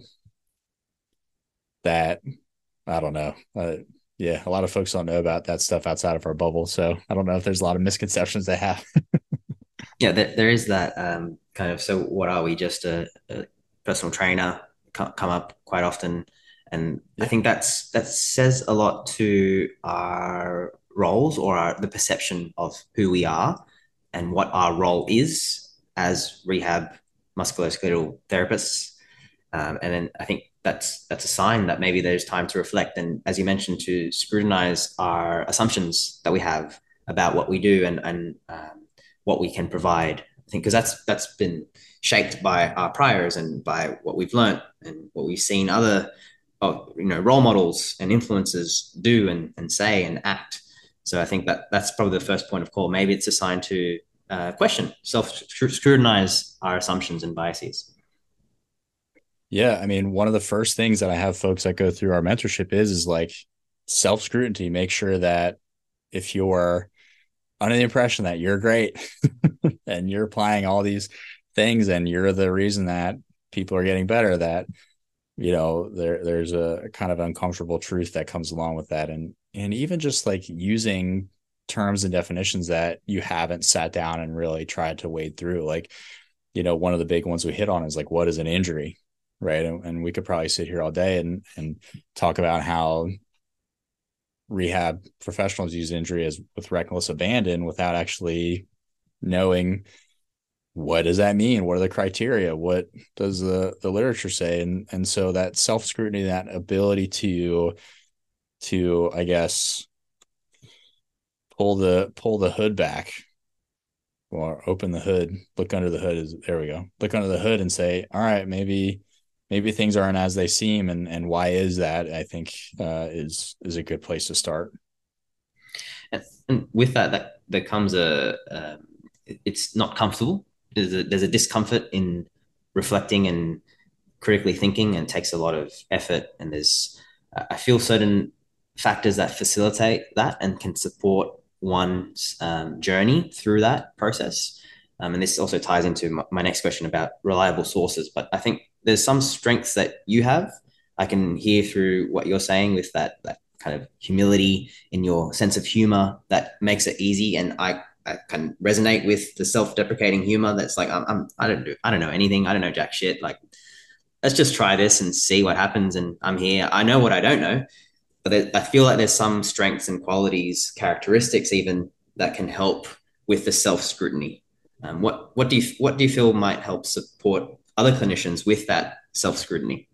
S1: that I don't know. Yeah, a lot of folks don't know about that stuff outside of our bubble. So I don't know if there's a lot of misconceptions they have.
S2: Yeah, there is that kind of. So, what are we? Just a personal trainer? Come up quite often, and I
S1: Yeah.
S2: think that says a lot to our roles or the perception of who we are and what our role is as rehab musculoskeletal therapists. And then I think that's a sign that maybe there's time to reflect and, as you mentioned, to scrutinize our assumptions that we have about what we do and what we can provide. I think because that's been shaped by our priors and by what we've learned and what we've seen other role models and influencers do and say and act. So I think that's probably the first point of call. Maybe it's a sign to question, self scrutinize our assumptions and biases.
S1: Yeah. I mean, one of the first things that I have folks that go through our mentorship is like self scrutiny. Make sure that if you're under the impression that you're great and you're applying all these things and you're the reason that people are getting better, that there's a kind of uncomfortable truth that comes along with that. And even just like using terms and definitions that you haven't sat down and really tried to wade through, like one of the big ones we hit on is like, what is an injury, right? And we could probably sit here all day and talk about how rehab professionals use injury as with reckless abandon without actually knowing what does that mean? What are the criteria? What does the literature say? And so that self scrutiny, that ability to I guess pull the hood back or open the hood, look under the hood is there we go. Look under the hood and say, all right, maybe things aren't as they seem, and why is that? I think is a good place to start.
S2: And with that there comes it's not comfortable. There's a discomfort in reflecting and critically thinking, and takes a lot of effort. And there's I feel certain factors that facilitate that and can support one's journey through that process. And this also ties into my next question about reliable sources. But I think there's some strengths that you have. I can hear through what you're saying with that kind of humility in your sense of humor that makes it easy. And I I can resonate with the self-deprecating humor that's like I don't know anything, I don't know jack shit. Like, let's just try this and see what happens. And I'm here. I know what I don't know, but I feel like there's some strengths and qualities, characteristics even that can help with the self scrutiny. What do you feel might help support other clinicians with that self scrutiny?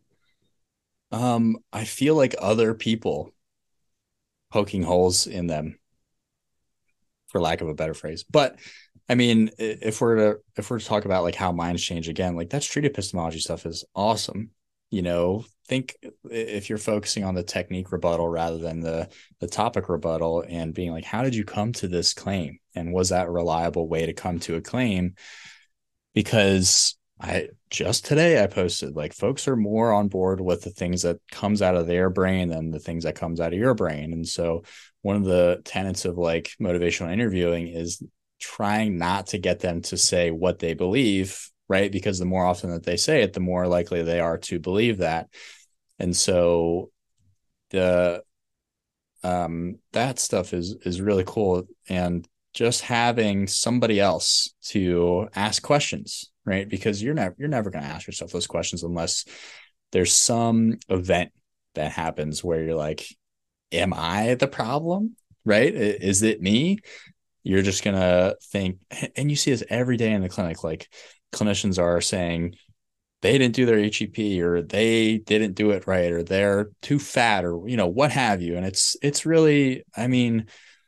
S1: I feel like other people poking holes in them, for lack of a better phrase. But I mean, if we're to talk about like how minds change again, like that street epistemology stuff is awesome. Think if you're focusing on the technique rebuttal rather than the topic rebuttal and being like, how did you come to this claim? And was that a reliable way to come to a claim? Because I just today I posted like folks are more on board with the things that comes out of their brain than the things that comes out of your brain. And so one of the tenets of like motivational interviewing is trying not to get them to say what they believe, right? Because the more often that they say it, the more likely they are to believe that. And so the that stuff is really cool. And just having somebody else to ask questions, right? Because you're never going to ask yourself those questions unless there's some event that happens where you're like, am I the problem? Right? Is it me? You're just going to think, and you see this every day in the clinic, like clinicians are saying they didn't do their HEP or they didn't do it right or they're too fat or what have you. And it's really, I mean,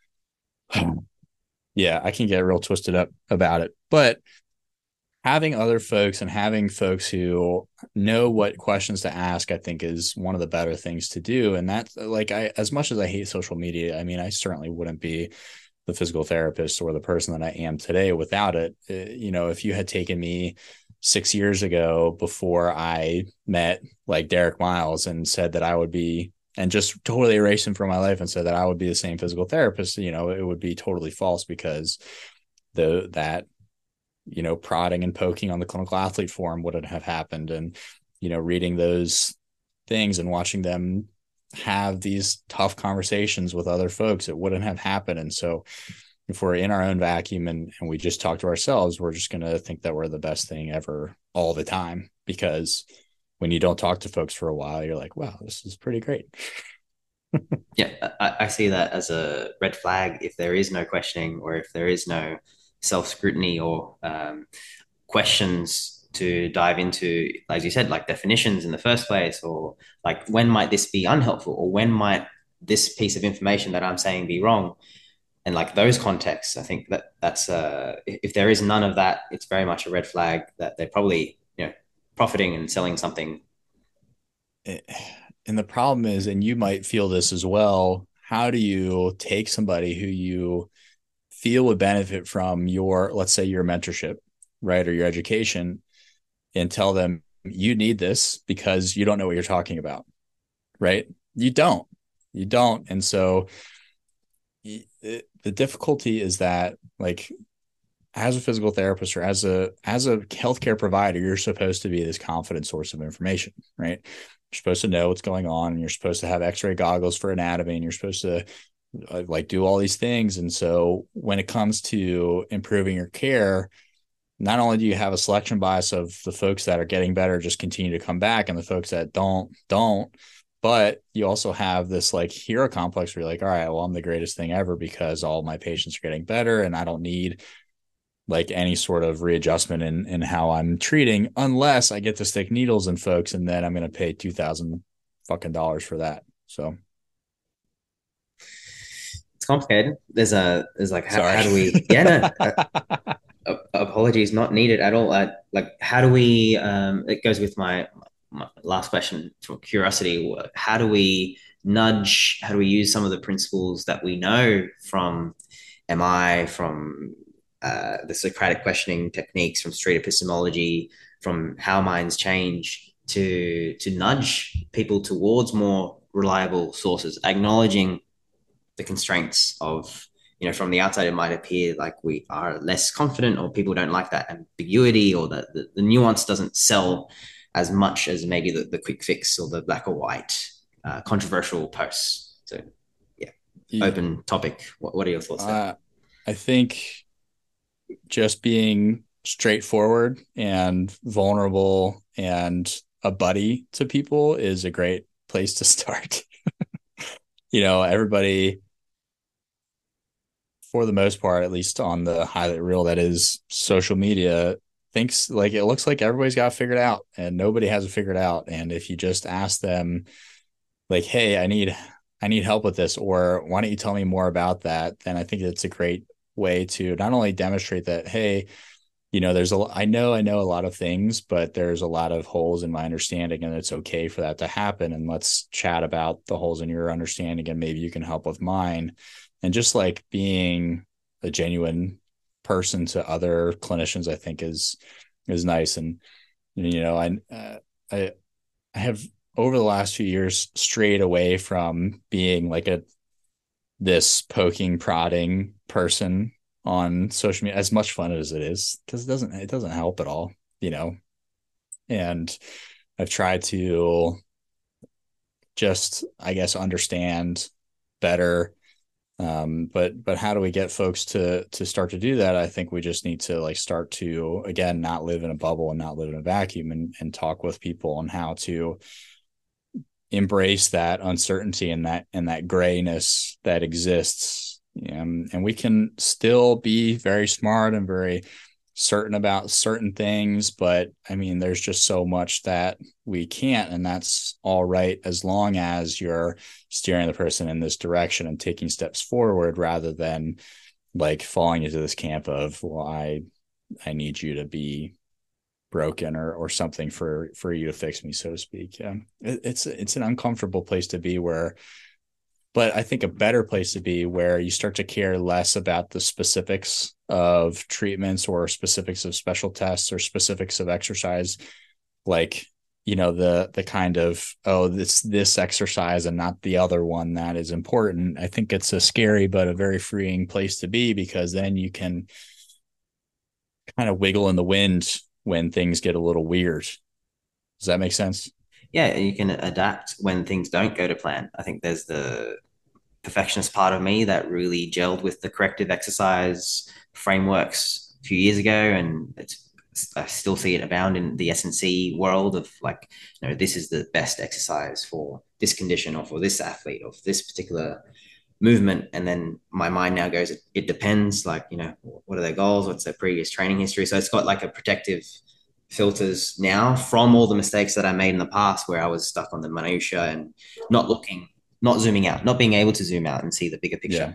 S1: yeah, I can get real twisted up about it. But having other folks and having folks who know what questions to ask, I think is one of the better things to do. And that's like, as much as I hate social media, I mean, I certainly wouldn't be the physical therapist or the person that I am today without it. If you had taken me 6 years ago before I met like Derek Miles and said that I would be, and just totally erased him from my life and said that I would be the same physical therapist, it would be totally false because that prodding and poking on the clinical athlete forum wouldn't have happened. And, reading those things and watching them have these tough conversations with other folks, it wouldn't have happened. And so if we're in our own vacuum and we just talk to ourselves, we're just going to think that we're the best thing ever all the time. Because when you don't talk to folks for a while, you're like, wow, this is pretty great.
S2: Yeah, I see that as a red flag if there is no questioning or if there is no self scrutiny or questions to dive into, as you said, like definitions in the first place, or like when might this be unhelpful, or when might this piece of information that I'm saying be wrong, and like those contexts. I think that's if there is none of that, it's very much a red flag that they're probably profiting and selling something.
S1: And the problem is, and you might feel this as well, how do you take somebody who you feel would benefit from your, let's say, your mentorship, right, or your education, and tell them you need this because you don't know what you're talking about, right? You don't. And so the difficulty is that, like, as a physical therapist or as a healthcare provider, you're supposed to be this confident source of information, right? You're supposed to know what's going on, and you're supposed to have X-ray goggles for anatomy, and you're supposed to like do all these things. And so when it comes to improving your care, not only do you have a selection bias of the folks that are getting better just continue to come back, and the folks that don't, but you also have this like hero complex where you're like, all right, well, I'm the greatest thing ever because all my patients are getting better and I don't need like any sort of readjustment in how I'm treating unless I get to stick needles in folks, and then I'm going to pay $2,000 for that. So
S2: It's complicated. There's like
S1: sorry.
S2: how do we yeah no, apologies not needed at all. Like how do we it goes with my last question for curiosity. How do we nudge, how do we use some of the principles that we know from MI, from the Socratic questioning techniques, from street epistemology, from how minds change to nudge people towards more reliable sources, acknowledging the constraints of, from the outside it might appear like we are less confident or people don't like that ambiguity, or the nuance doesn't sell as much as maybe the quick fix or the black or white controversial posts. So yeah, open topic. What are your thoughts there?
S1: I think just being straightforward and vulnerable and a buddy to people is a great place to start. Everybody, for the most part, at least on the highlight reel that is social media, thinks like it looks like everybody's got it figured out and nobody has it figured out. And if you just ask them, like, hey, I need help with this, or why don't you tell me more about that, then I think it's a great way to not only demonstrate that, hey, I know a lot of things, but there's a lot of holes in my understanding, and it's okay for that to happen. And let's chat about the holes in your understanding, and maybe you can help with mine. And just like being a genuine person to other clinicians, I think is nice. And I I have over the last few years strayed away from being like this poking, prodding person on social media, as much fun as it is, because it doesn't help at all, you know. And I've tried to just, I guess, understand better. But how do we get folks to start to do that? I think we just need to like start to, again, not live in a bubble and not live in a vacuum, and talk with people on how to embrace that uncertainty and that grayness that exists. And we can still be very smart and very certain about certain things, but I mean, there's just so much that we can't, and that's all right as long as you're steering the person in this direction and taking steps forward, rather than like falling into this camp of, well, I need you to be broken or something for you to fix me, so to speak. It's an uncomfortable place to be, where but I think a better place to be, where you start to care less about the specifics of treatments or specifics of special tests or specifics of exercise, like, the kind of, oh, this exercise and not the other one that is important. I think it's a scary but a very freeing place to be, because then you can kind of wiggle in the wind when things get a little weird. Does that make sense?
S2: Yeah, you can adapt when things don't go to plan. I think there's the perfectionist part of me that really gelled with the corrective exercise frameworks a few years ago, and I still see it abound in the S&C world of like, this is the best exercise for this condition or for this athlete or for this particular movement. And then my mind now goes, it depends, like, what are their goals? What's their previous training history? So it's got like a protective filters now from all the mistakes that I made in the past, where I was stuck on the minutia and not looking, not zooming out, not being able to zoom out and see the bigger
S1: Yeah.
S2: picture.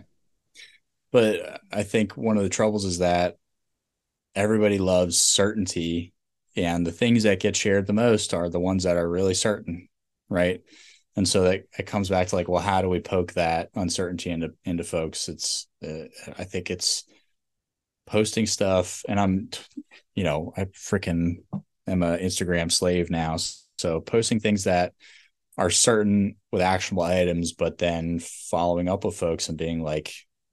S1: But I think one of the troubles is that everybody loves certainty, and the things that get shared the most are the ones that are really certain, right? And so that it comes back to like, well, how do we poke that uncertainty into folks? I think it's posting stuff, and I freaking am an Instagram slave now. So posting things that are certain with actionable items, but then following up with folks and being like,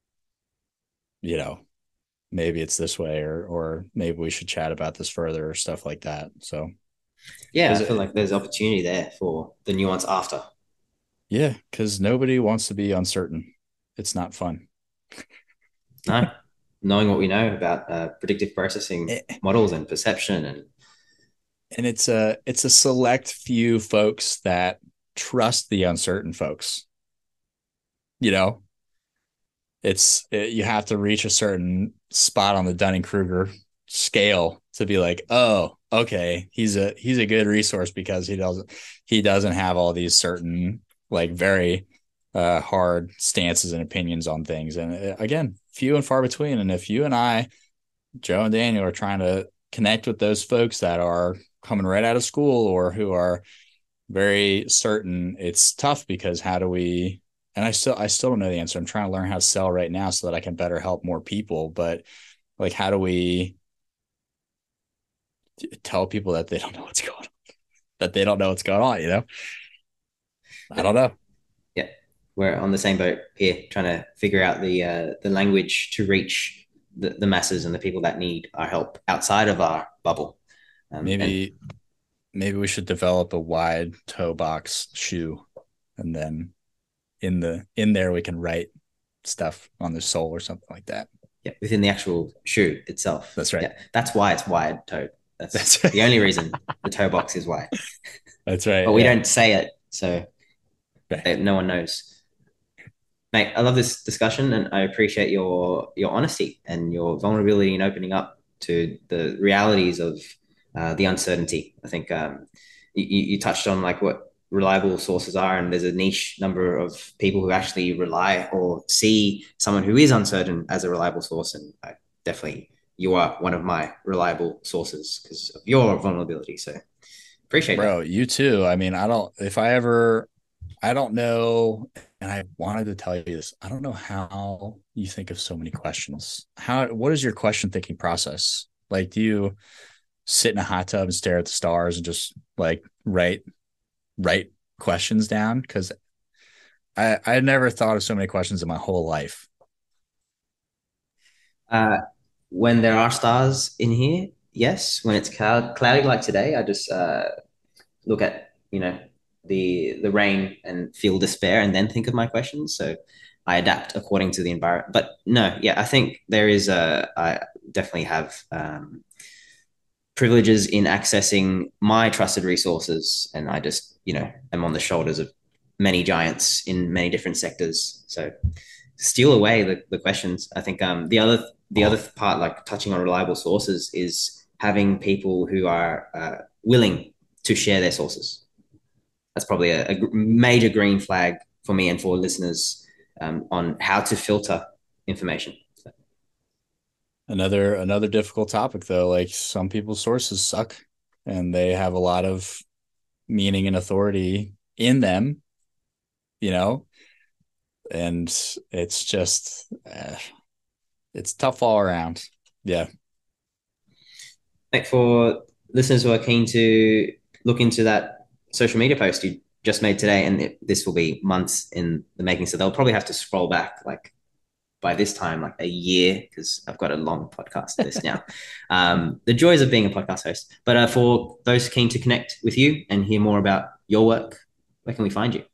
S1: you know, maybe it's this way, or maybe we should chat about this further, or stuff like that. So
S2: Yeah, I
S1: because
S2: feel like there's opportunity there for the nuance after.
S1: yeah, because nobody wants to be uncertain. It's not fun.
S2: No, knowing what we know about predictive processing
S1: Eh,
S2: models and perception, and
S1: and it's a select few folks that trust the uncertain folks. You know, you have to reach a certain spot on the Dunning-Kruger scale to be like, oh, okay, he's a good resource, because he doesn't have all these certain, like, very hard stances and opinions on things. And again, few and far between. And if you and I, Joe and Daniel, are trying to connect with those folks that are coming right out of school or who are very certain, it's tough, because how do we, and I still don't know the answer. I'm trying to learn how to sell right now so that I can better help more people. But like, how do we tell people that they don't know what's going on, that they don't know what's going on, I don't know.
S2: yeah, we're on the same boat here, trying to figure out the language to reach the masses and the people that need our help outside of our bubble. And
S1: Maybe maybe we should develop a wide toe box shoe, and then in there we can write stuff on the sole or something like that.
S2: Yeah, within the actual shoe itself.
S1: That's right.
S2: Yeah, that's why it's wide toed. That's
S1: That's right.
S2: the only reason the toe box is wide.
S1: That's right.
S2: But we
S1: Yeah.
S2: don't say it, so
S1: Okay.
S2: no one knows. Mate, I love this discussion, and I appreciate your honesty and your vulnerability in opening up to the realities of the uncertainty. I think you touched on like what reliable sources are, and there's a niche number of people who actually rely or see someone who is uncertain as a reliable source, and definitely you are one of my reliable sources because of your vulnerability. So appreciate that.
S1: Bro, you too. I mean, I don't know. And I wanted to tell you this. I don't know how you think of so many questions. What is your question thinking process? Like, do you sit in a hot tub and stare at the stars and just like write questions down? Because I never thought of so many questions in my whole life.
S2: Uh, when there are stars in here, yes. When it's cloudy like today, I just look at the rain and feel despair, and then think of my questions. So I adapt according to the environment. But no, yeah, I think there is a. I definitely have privileges in accessing my trusted resources, and I just am on the shoulders of many giants in many different sectors. So steal away the questions. I think the other part, like touching on reliable sources, is having people who are willing to share their sources. That's probably a major green flag for me and for listeners on how to filter information. So,
S1: Another difficult topic though. Like some people's sources suck and they have a lot of meaning and authority in them, you know, and it's just it's tough all around. Yeah.
S2: like for listeners who are keen to look into that social media post you just made today, and this will be months in the making, so they'll probably have to scroll back like by this time, like a year, because I've got a long podcast list now. The joys of being a podcast host. But for those keen to connect with you and hear more about your work, where can we find you?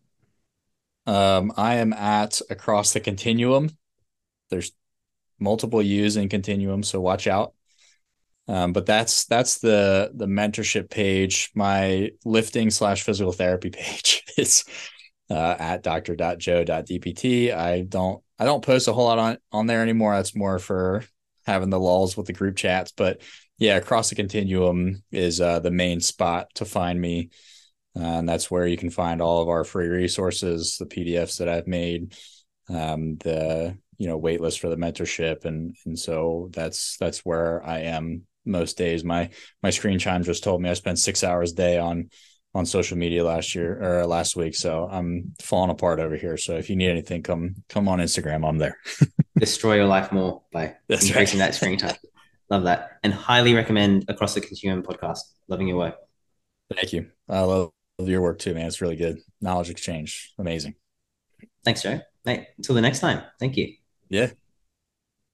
S1: I am at Across the Continuum. There's multiple U's in Continuum, so watch out. But that's the mentorship page. My lifting/physical therapy page is at dr.joe.dpt. I don't post a whole lot on there anymore. That's more for having the lulls with the group chats. But yeah, Across the Continuum is the main spot to find me. And that's where you can find all of our free resources, the PDFs that I've made, the wait list for the mentorship, and so that's where I am most days. My screen chime just told me I spent 6 hours a day on social media last week, so I'm falling apart over here. So if you need anything, come on Instagram. I'm there.
S2: Destroy your life more by
S1: That's
S2: increasing
S1: right.
S2: that screen time. Love that. And highly recommend Across the Continuum podcast. Loving your work.
S1: Thank you. I love your work too, man. It's really good. Knowledge exchange, amazing.
S2: Thanks, Joe. Mate, until the next time. Thank you.
S1: Yeah.